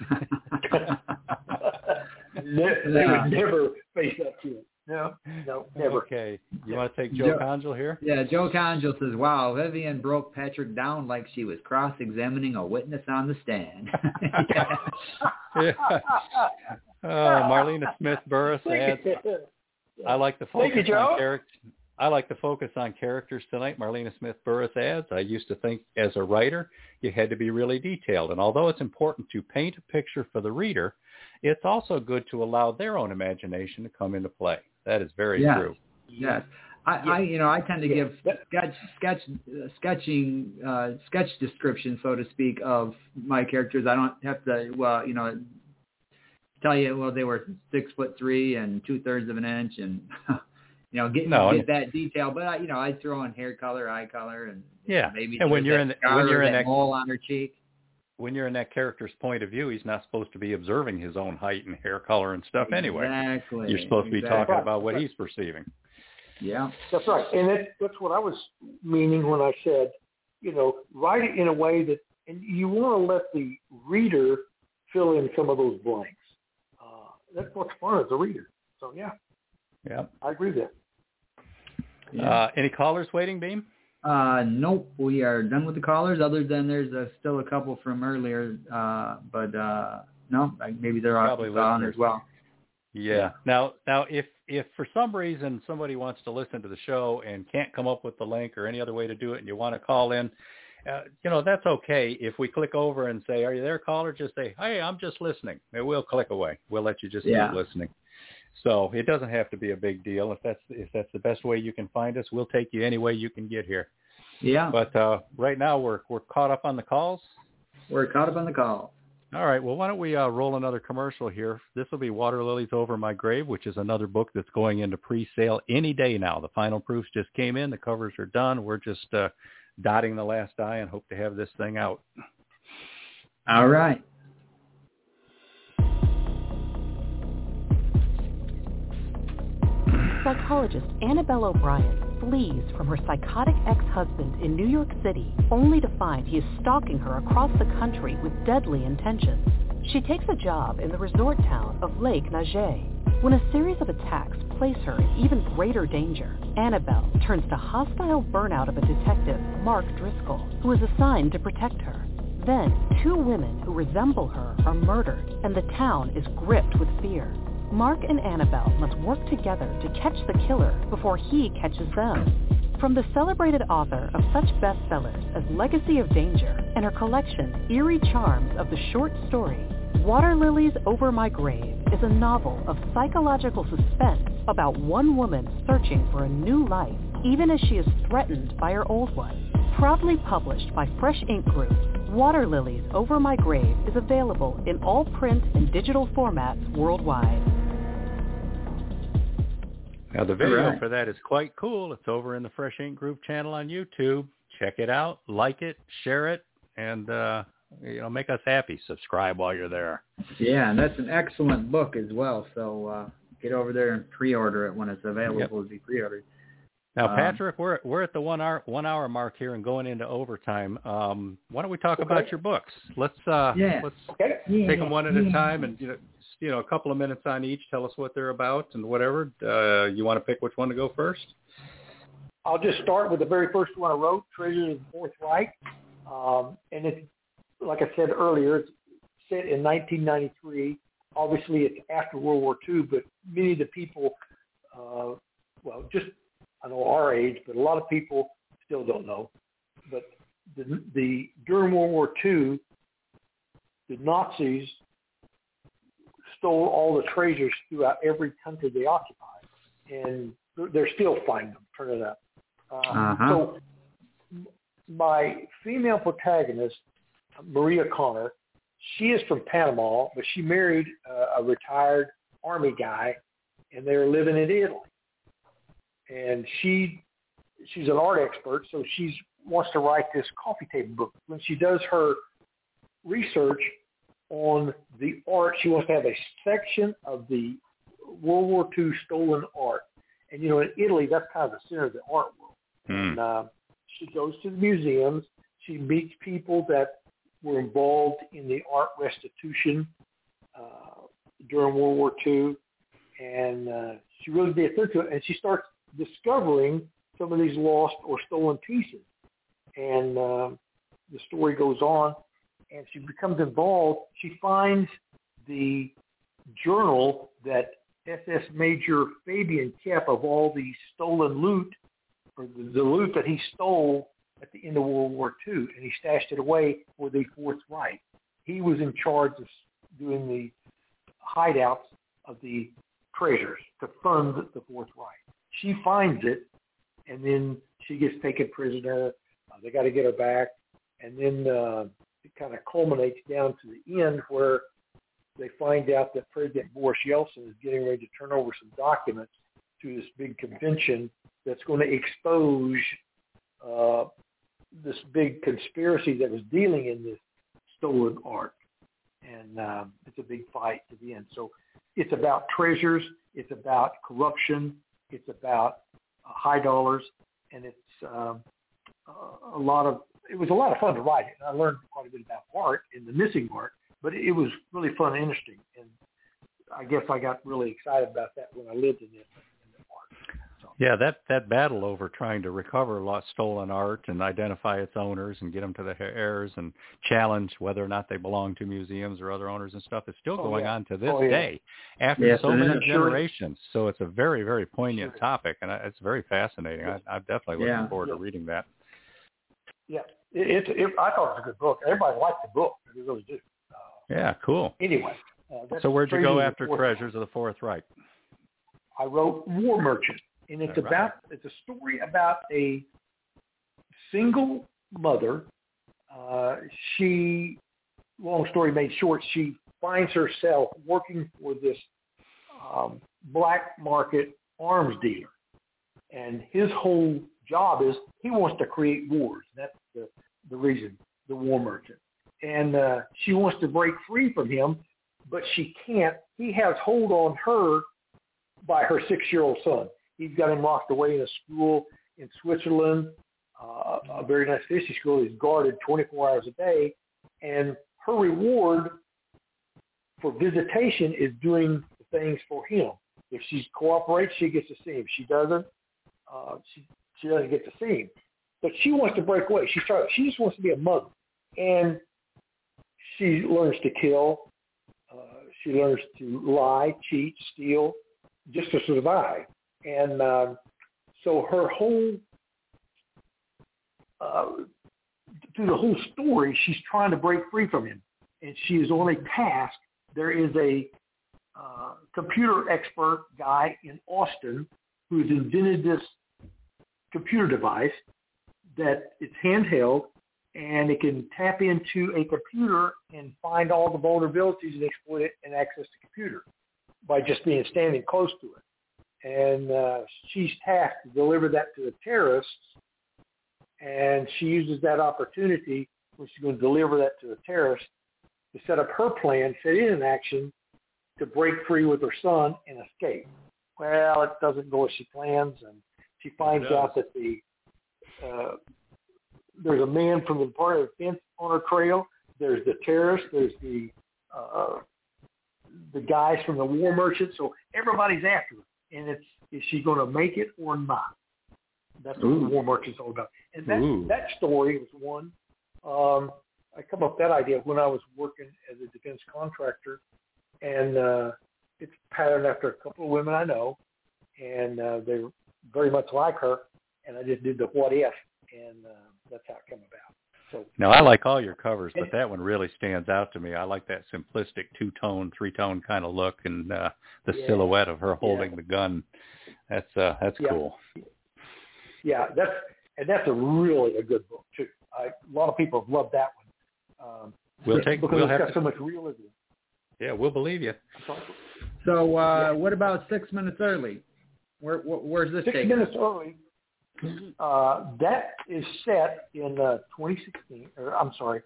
They would never face up to it. No, never. Okay. You want to take Joe Conjal here? Yeah, Joe Conjal says, "Wow, Vivian broke Patrick down like she was cross-examining a witness on the stand." Yeah. Marlena Smith-Burris adds, "I like the focus on character. I like the focus on characters tonight." Marlena Smith-Burris adds, "I used to think as a writer you had to be really detailed, and although it's important to paint a picture for the reader, it's also good to allow their own imagination to come into play." That is very true. Yes. I tend to give sketch description, so to speak, of my characters. I don't have to, tell you, they were 6'3" and 2/3 of an inch, and get that detail. But I throw in hair color, eye color, and maybe when you're in that mole on her cheek. When you're in that character's point of view, he's not supposed to be observing his own height and hair color and stuff anyway. Exactly. You're supposed to be talking about what he's perceiving. Yeah. That's right. And that's what I was meaning when I said, write it in a way that, and you want to let the reader fill in some of those blanks. That's what's fun as a reader. So, yeah. I agree with that. Yeah. Any callers waiting, Beam? Nope, we are done with the callers, other than there's still a couple from earlier, but no, maybe they're on as well. Yeah. Now, if for some reason somebody wants to listen to the show and can't come up with the link or any other way to do it, and you want to call in, that's okay. If we click over and say, "Are you there, caller?" Just say, "Hey, I'm just listening." And we'll click away. We'll let you just keep listening. So it doesn't have to be a big deal. If that's the best way you can find us, we'll take you any way you can get here. Yeah. But right now we're caught up on the calls. We're caught up on the calls. All right. Well, why don't we roll another commercial here? This will be Water Lilies Over My Grave, which is another book that's going into pre-sale any day now. The final proofs just came in. The covers are done. We're just dotting the last I and hope to have this thing out. All right. Psychologist Annabelle O'Brien flees from her psychotic ex-husband in New York City, only to find he is stalking her across the country with deadly intentions. She takes a job in the resort town of Lake Nage. When a series of attacks place her in even greater danger, Annabelle turns to hostile burnout of a detective, Mark Driscoll, who is assigned to protect her. Then, 2 women who resemble her are murdered, and the town is gripped with fear. Mark and Annabelle must work together to catch the killer before he catches them. From the celebrated author of such bestsellers as Legacy of Danger and her collection Eerie Charms of the Short Story, Water Lilies Over My Grave is a novel of psychological suspense about one woman searching for a new life, even as she is threatened by her old one. Proudly published by Fresh Ink Group, Water Lilies Over My Grave is available in all print and digital formats worldwide. Now, the video for that is quite cool. It's over in the Fresh Ink Group channel on YouTube. Check it out, like it, share it, and make us happy. Subscribe while you're there. Yeah, and that's an excellent book as well. So get over there and pre-order it when it's available to be pre-ordered. Now, Patrick, we're at the 1 hour mark here and going into overtime. Why don't we talk about your books? Let's take them one at a time, and a couple of minutes on each. Tell us what they're about and whatever. You want to pick which one to go first? I'll just start with the very first one I wrote, Treasures of the Fourth Reich, and it's like I said earlier, it's set in 1993. Obviously, it's after World War II, but many of the people, I know our age, but a lot of people still don't know. But during World War II, the Nazis stole all the treasures throughout every country they occupied, and they're still finding them. Turn it up. So my female protagonist, Maria Connor, she is from Panama, but she married a retired Army guy, and they're living in Italy. And she's an art expert, so she wants to write this coffee table book. When she does her research on the art, she wants to have a section of the World War II stolen art. And, in Italy, that's kind of the center of the art world. And she goes to the museums. She meets people that were involved in the art restitution during World War II. And she really gets into it, and she starts discovering some of these lost or stolen pieces. And the story goes on, and she becomes involved. She finds the journal that SS Major Fabian kept of all the stolen loot, or the loot that he stole at the end of World War II, and he stashed it away for the Fourth Reich. He was in charge of doing the hideouts of the treasures to fund the Fourth Reich. She finds it, and then she gets taken prisoner. They got to get her back, and then it kind of culminates down to the end where they find out that President Boris Yeltsin is getting ready to turn over some documents to this big convention that's going to expose this big conspiracy that was dealing in this stolen art. And it's a big fight to the end. So it's about treasures, it's about corruption, it's about high dollars, and it's it was a lot of fun to write it. I learned quite a bit about art and the missing art, but it was really fun and interesting. And I guess I got really excited about that when I lived in the art. So. Yeah, that battle over trying to recover lost stolen art and identify its owners and get them to the heirs and challenge whether or not they belong to museums or other owners and stuff is still going on to this day after so many generations. So it's a very, very poignant topic, and it's very fascinating. I'm definitely looking forward to reading that. Yeah, I thought it was a good book. Everybody liked the book. They really do. Yeah, cool. Anyway. So where'd you go after Treasures of the Fourth Reich? I wrote War Merchant, and it's it's a story about a single mother. She long story made short, she finds herself working for this black market arms dealer. And his whole job is he wants to create wars. That's the reason, the war merchant. And she wants to break free from him, but she can't. He has hold on her by her 6-year-old son. He's got him locked away in a school in Switzerland, a very nice fishing school. He's guarded 24 hours a day. And her reward for visitation is doing the things for him. If she cooperates, she gets to see him. She doesn't, she doesn't get to see him. But she wants to break away. She just wants to be a mother. And she learns to kill. She learns to lie, cheat, steal, just to survive. And so her whole, through the whole story, she's trying to break free from him. And she is on a task. There is a computer expert guy in Austin who's invented this computer device that it's handheld, and it can tap into a computer and find all the vulnerabilities and exploit it and access the computer by just standing close to it. And she's tasked to deliver that to the terrorists, and she uses that opportunity when she's going to deliver that to the terrorists to set up her plan, set it in action to break free with her son and escape. Well, it doesn't go as she plans, and she finds out that there's a man from the Department of Defense on her trail. There's the terrorists. There's the guys from the war merchant. So everybody's after her. And is she going to make it or not? That's what the war merchant's all about. And that story was one. I come up with that idea when I was working as a defense contractor, and it's patterned after a couple of women I know, and they're very much like her. And I just did the what if, and that's how it came about. So now, I like all your covers, but that one really stands out to me. I like that simplistic 2-tone, 3-tone kind of look, and the silhouette of her holding the gun. That's cool. Yeah, that's a really a good book too. A lot of people have loved that one. We'll it's got so much realism. Yeah, we'll believe you. So what about 6 minutes early? Where's this 6 minutes early? That is set in 2016, or I'm sorry,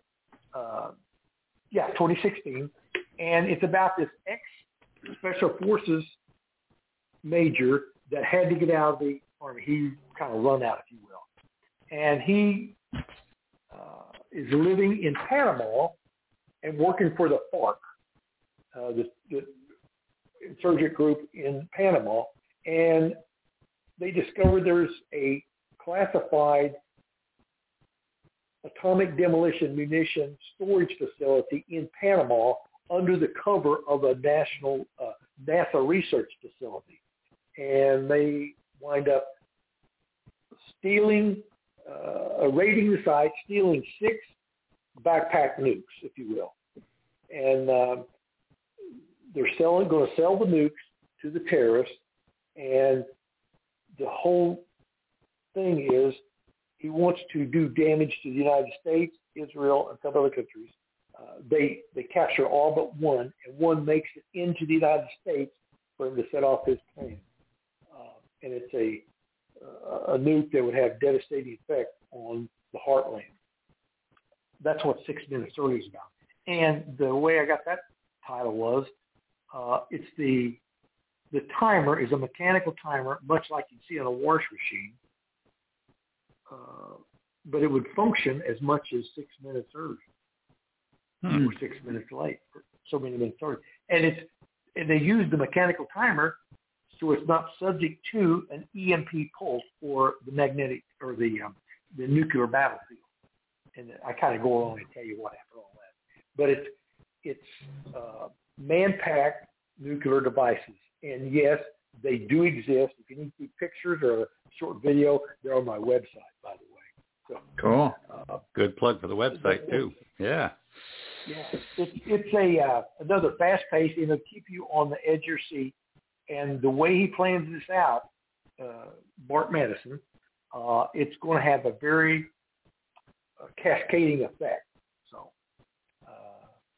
2016, and it's about this ex-special forces major that had to get out of the army. He kind of run out, if you will, and he is living in Panama and working for the FARC, the insurgent group in Panama, and they discovered there's a classified atomic demolition munition storage facility in Panama under the cover of a national NASA research facility. And they wind up stealing, raiding the site, stealing 6 backpack nukes, if you will. And they're going to sell the nukes to the terrorists, and the whole thing is he wants to do damage to the United States, Israel, and some other countries. They capture all but one, and one makes it into the United States for him to set off his plan. And it's a nuke that would have devastating effect on the heartland. That's what 6 minutes early is about. And the way I got that title was, it's the timer is a mechanical timer, much like you see on a wash machine, but it would function as much as 6 minutes early or 6 minutes late, so many minutes early. And they use the mechanical timer so it's not subject to an EMP pulse or the magnetic or the nuclear battlefield. And I kind of go along and tell you what after all that. But it's man-packed nuclear devices. And yes, they do exist. If you need to see pictures or a short video, they're on my website, by the way. So, cool. Good plug for the website too. Yeah. Yeah. It's another fast-paced. It'll keep you on the edge of your seat. And the way he plans this out, Bart Madison, it's going to have a very cascading effect. So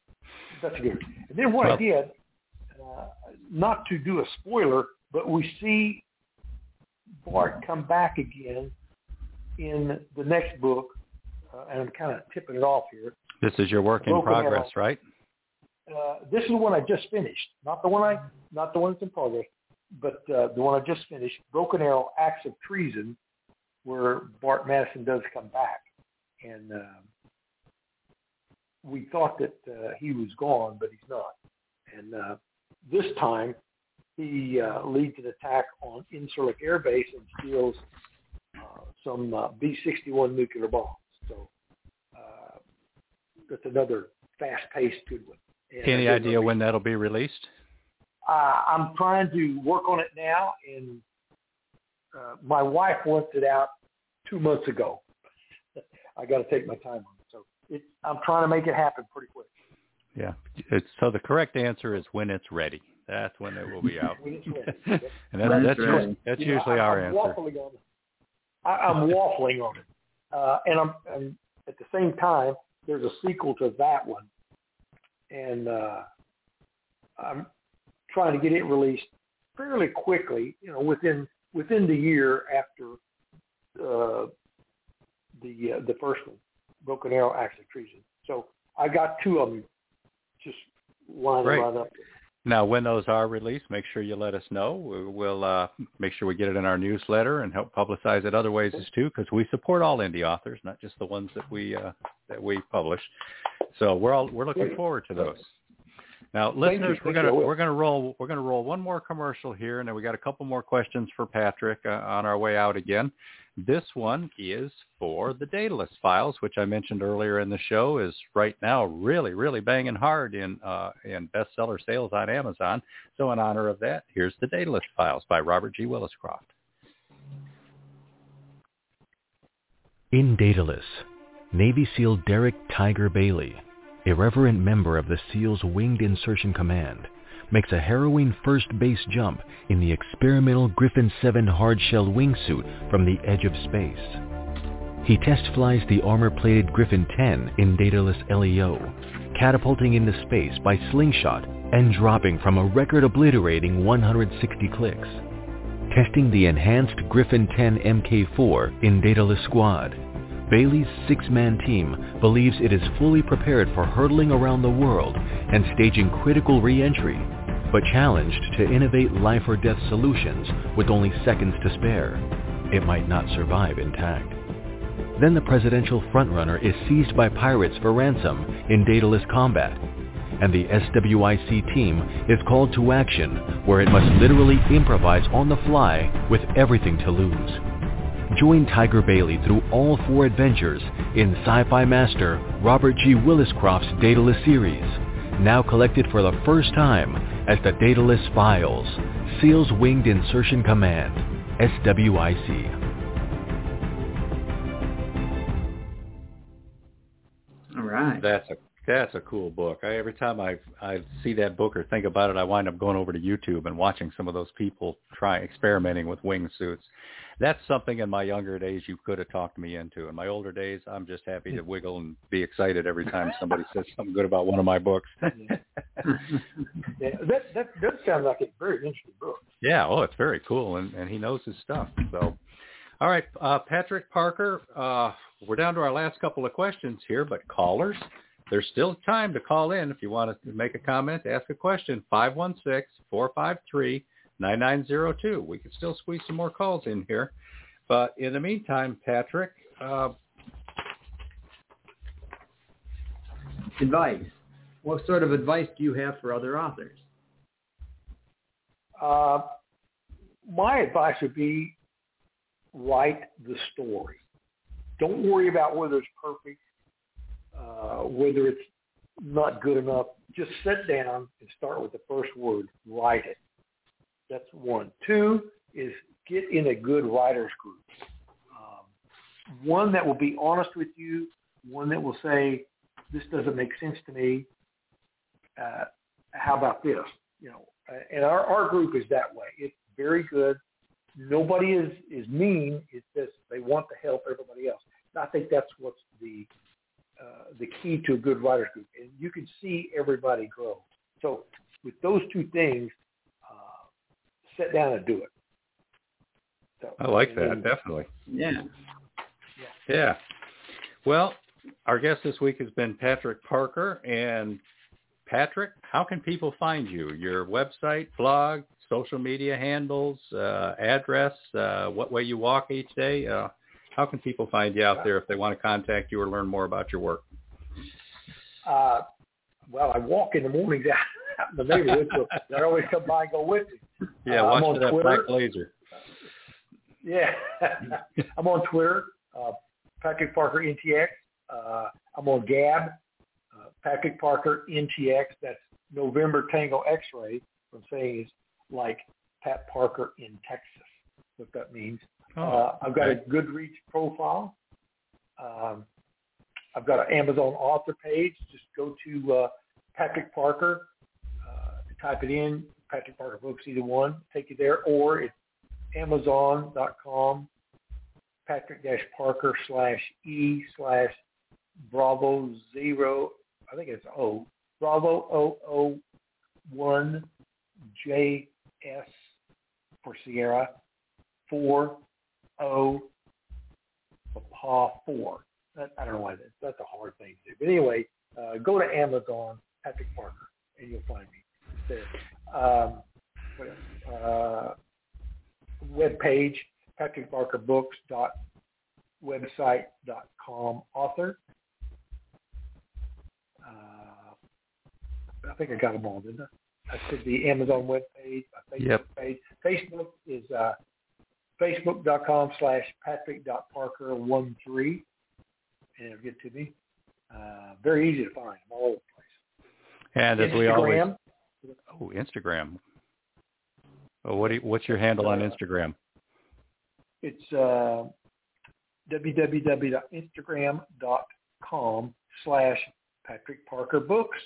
That's good. And then what I did, not to do a spoiler, but we see Bart come back again in the next book, and I'm kind of tipping it off here. This is your work in progress, right? This is the one I just finished, not the one that's in progress, but the one I just finished, Broken Arrow: Acts of Treason, where Bart Madison does come back, and we thought that he was gone, but he's not. And this time, he leads an attack on Incirlik Air Base and steals some B-61 nuclear bombs. So that's another fast-paced good one. And any idea when that'll be released? I'm trying to work on it now, and my wife wants it out 2 months ago. I got to take my time on it. So I'm trying to make it happen pretty quick. Yeah. So the correct answer is when it's ready. That's when it will be out. When it's ready. And that's usually our answer. I'm waffling on it. And I'm at the same time, there's a sequel to that one. And I'm trying to get it released fairly quickly, within the year after the first one, Broken Arrow: Acts of Treason. So I got two of them just lined right up. Now, when those are released, make sure you let us know. We'll make sure we get it in our newsletter and help publicize it other ways too, because we support all indie authors, not just the ones that we publish. So we're looking forward to those. Now, listeners, we're gonna roll one more commercial here, and then we got a couple more questions for Patrick on our way out again. This one is for the Daedalus Files, which I mentioned earlier in the show, is right now really, really banging hard in bestseller sales on Amazon. So in honor of that, here's the Daedalus Files by Robert G. Williscroft. In Daedalus, Navy SEAL Derek Tiger Bailey, irreverent member of the SEAL's Winged Insertion Command, makes a harrowing first base jump in the experimental Griffin 7 hard-shell wingsuit from the edge of space. He test flies the armor-plated Griffin 10 in Daedalus LEO, catapulting into space by slingshot and dropping from a record-obliterating 160 clicks. Testing the enhanced Griffin 10 MK4 in Daedalus Squad, Bailey's 6-man team believes it is fully prepared for hurtling around the world and staging critical re-entry, but challenged to innovate life-or-death solutions with only seconds to spare. It might not survive intact. Then the presidential frontrunner is seized by pirates for ransom in Daedalus Combat, and the SWIC team is called to action where it must literally improvise on the fly with everything to lose. Join Tiger Bailey through all 4 adventures in Sci-Fi Master Robert G. Williscroft's Daedalus series, now collected for the first time as the Daedalus Files, SEAL's Winged Insertion Command, SWIC. All right. That's a cool book. Every time I see that book or think about it, I wind up going over to YouTube and watching some of those people experimenting with wingsuits. That's something in my younger days you could have talked me into. In my older days, I'm just happy to wiggle and be excited every time somebody says something good about one of my books. Yeah, that does sound like a very interesting book. Yeah, it's very cool, and he knows his stuff. So, all right, Patrick Parker, we're down to our last couple of questions here, but callers, there's still time to call in if you want to make a comment, ask a question, 516-453-9902. We can still squeeze some more calls in here. But in the meantime, Patrick, advice. What sort of advice do you have for other authors? My advice would be write the story. Don't worry about whether it's perfect, whether it's not good enough. Just sit down and start with the first word. Write it. That's one. 2 is get in a good writers group. One that will be honest with you, one that will say, this doesn't make sense to me. How about this? And our group is that way. It's very good. Nobody is mean. It's just they want to help everybody else. And I think that's what's the the key to a good writers group, and you can see everybody grow. So with those two things, sit down and do it. So, I like that, definitely. Yeah. Well, our guest this week has been Patrick Parker. And Patrick, how can people find you? Your website, blog, social media handles, address, what way you walk each day? How can people find you out there if they want to contact you or learn more about your work? Well, I walk in the mornings out in the neighborhood, so they always come by and go with me. Yeah, watch for that Twitter. black laser. Yeah. I'm on Twitter, Patrick Parker NTX. I'm on Gab, Patrick Parker NTX. That's November Tango X-ray. What I'm saying is like Pat Parker in Texas, what that means. I've got a Goodreads profile. I've got an Amazon author page. Just go to Patrick Parker, type it in, Patrick Parker Books, either one, take you there, or it's Amazon.com, Patrick-Parker /E/Bravo 0, I think it's O, Bravo 001 JS for Sierra 40 for Paw 4. I don't know why that's a hard thing to do. But anyway, go to Amazon, Patrick Parker, and you'll find me there. Web page, patrickparkerbooks.website.com author. I think I got them all, didn't I? I said the Amazon web page, my Facebook page. Facebook is facebook.com/patrick.parker13, and it'll get to me. Very easy to find. I'm all over the place. And as Instagram. we always... Oh, Instagram. Oh, what's your handle on Instagram? It's www.instagram.com/PatrickParkerBooks/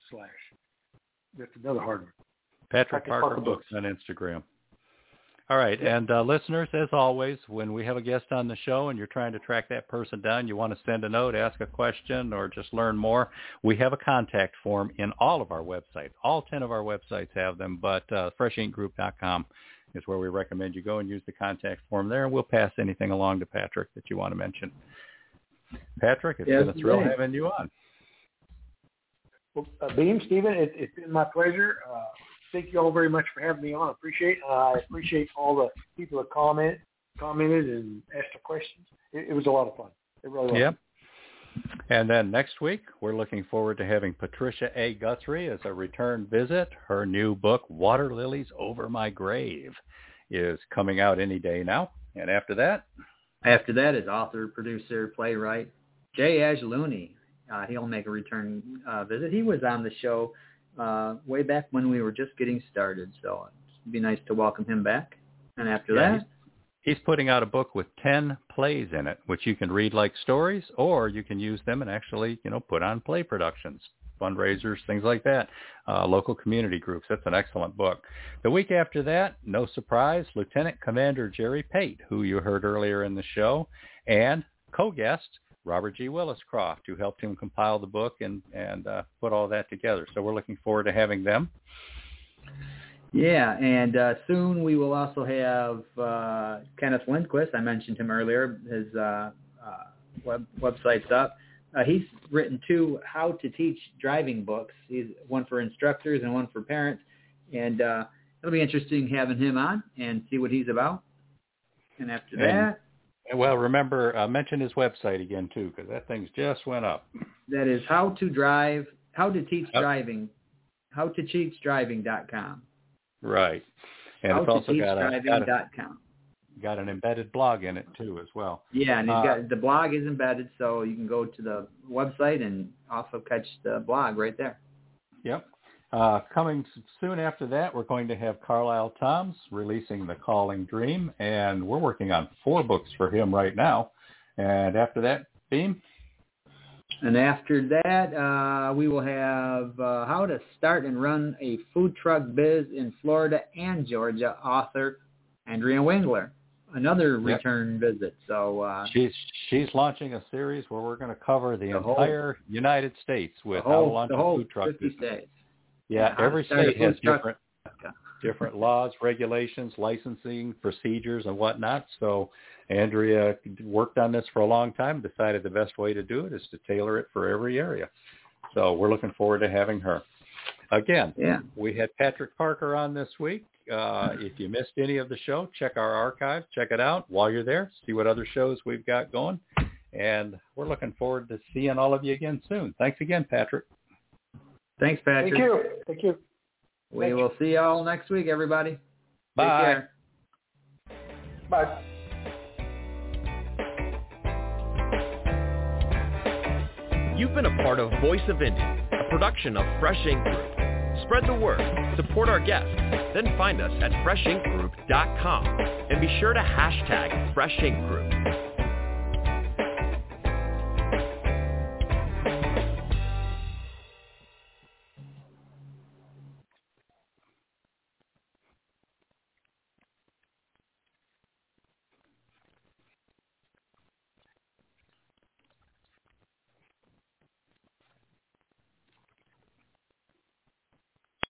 That's another hard one. Patrick Parker Books on Instagram. All right. And listeners, as always, when we have a guest on the show and you're trying to track that person down, you want to send a note, ask a question, or just learn more, we have a contact form in all of our websites. All 10 of our websites have them, but freshinkgroup.com is where we recommend you go and use the contact form there, and we'll pass anything along to Patrick that you want to mention. Patrick, it's been a thrill having you on. Well, Beam, Stephen, it's been my pleasure. Thank you all very much for having me on. I appreciate all the people that commented and asked the questions. It was a lot of fun. It really was. Yep. And then next week, we're looking forward to having Patricia A. Guthrie as a return visit. Her new book, Water Lilies Over My Grave, is coming out any day now. And after that? After that is author, producer, playwright Jay Agelouni. He'll make a return visit. He was on the show way back when we were just getting started, so it'd be nice to welcome him back. And after that? He's putting out a book with 10 plays in it, which you can read like stories, or you can use them and actually, put on play productions, fundraisers, things like that, local community groups. That's an excellent book. The week after that, no surprise, Lieutenant Commander Jerry Pate, who you heard earlier in the show, and co-guest Robert G. Willis-Croft, who helped him compile the book and put all that together. So we're looking forward to having them. Yeah, and soon we will also have Kenneth Lindquist. I mentioned him earlier. His website's up. He's written 2 how to teach driving books. He's one for instructors and one for parents. And it'll be interesting having him on and see what he's about. And after that... Well, remember, mention his website again, too, because that thing's just went up. That is howtoteachdriving.com. Right. And it's also got an embedded blog in it, too, as well. Yeah, and the blog is embedded, so you can go to the website and also catch the blog right there. Yep. Coming soon after that, we're going to have Carlisle Toms releasing The Calling Dream, and we're working on 4 books for him right now. And after that, Beam? And after that, we will have How to Start and Run a Food Truck Biz in Florida and Georgia, author Andrea Wingler. another return visit. So she's launching a series where we're going to cover the entire United States with how to launch a food truck 50 states. Yeah, every state has different laws, regulations, licensing, procedures, and whatnot. So Andrea worked on this for a long time, decided the best way to do it is to tailor it for every area. So we're looking forward to having her. Again, we had Patrick Parker on this week. If you missed any of the show, check our archive. Check it out while you're there. See what other shows we've got going. And we're looking forward to seeing all of you again soon. Thanks again, Patrick. Thanks, Patrick. Thank you. We will see you all next week, everybody. Bye. Take care. Bye. You've been a part of Voice of Indy, a production of Fresh Ink Group. Spread the word, support our guests, then find us at freshinkgroup.com and be sure to hashtag Fresh Ink Group.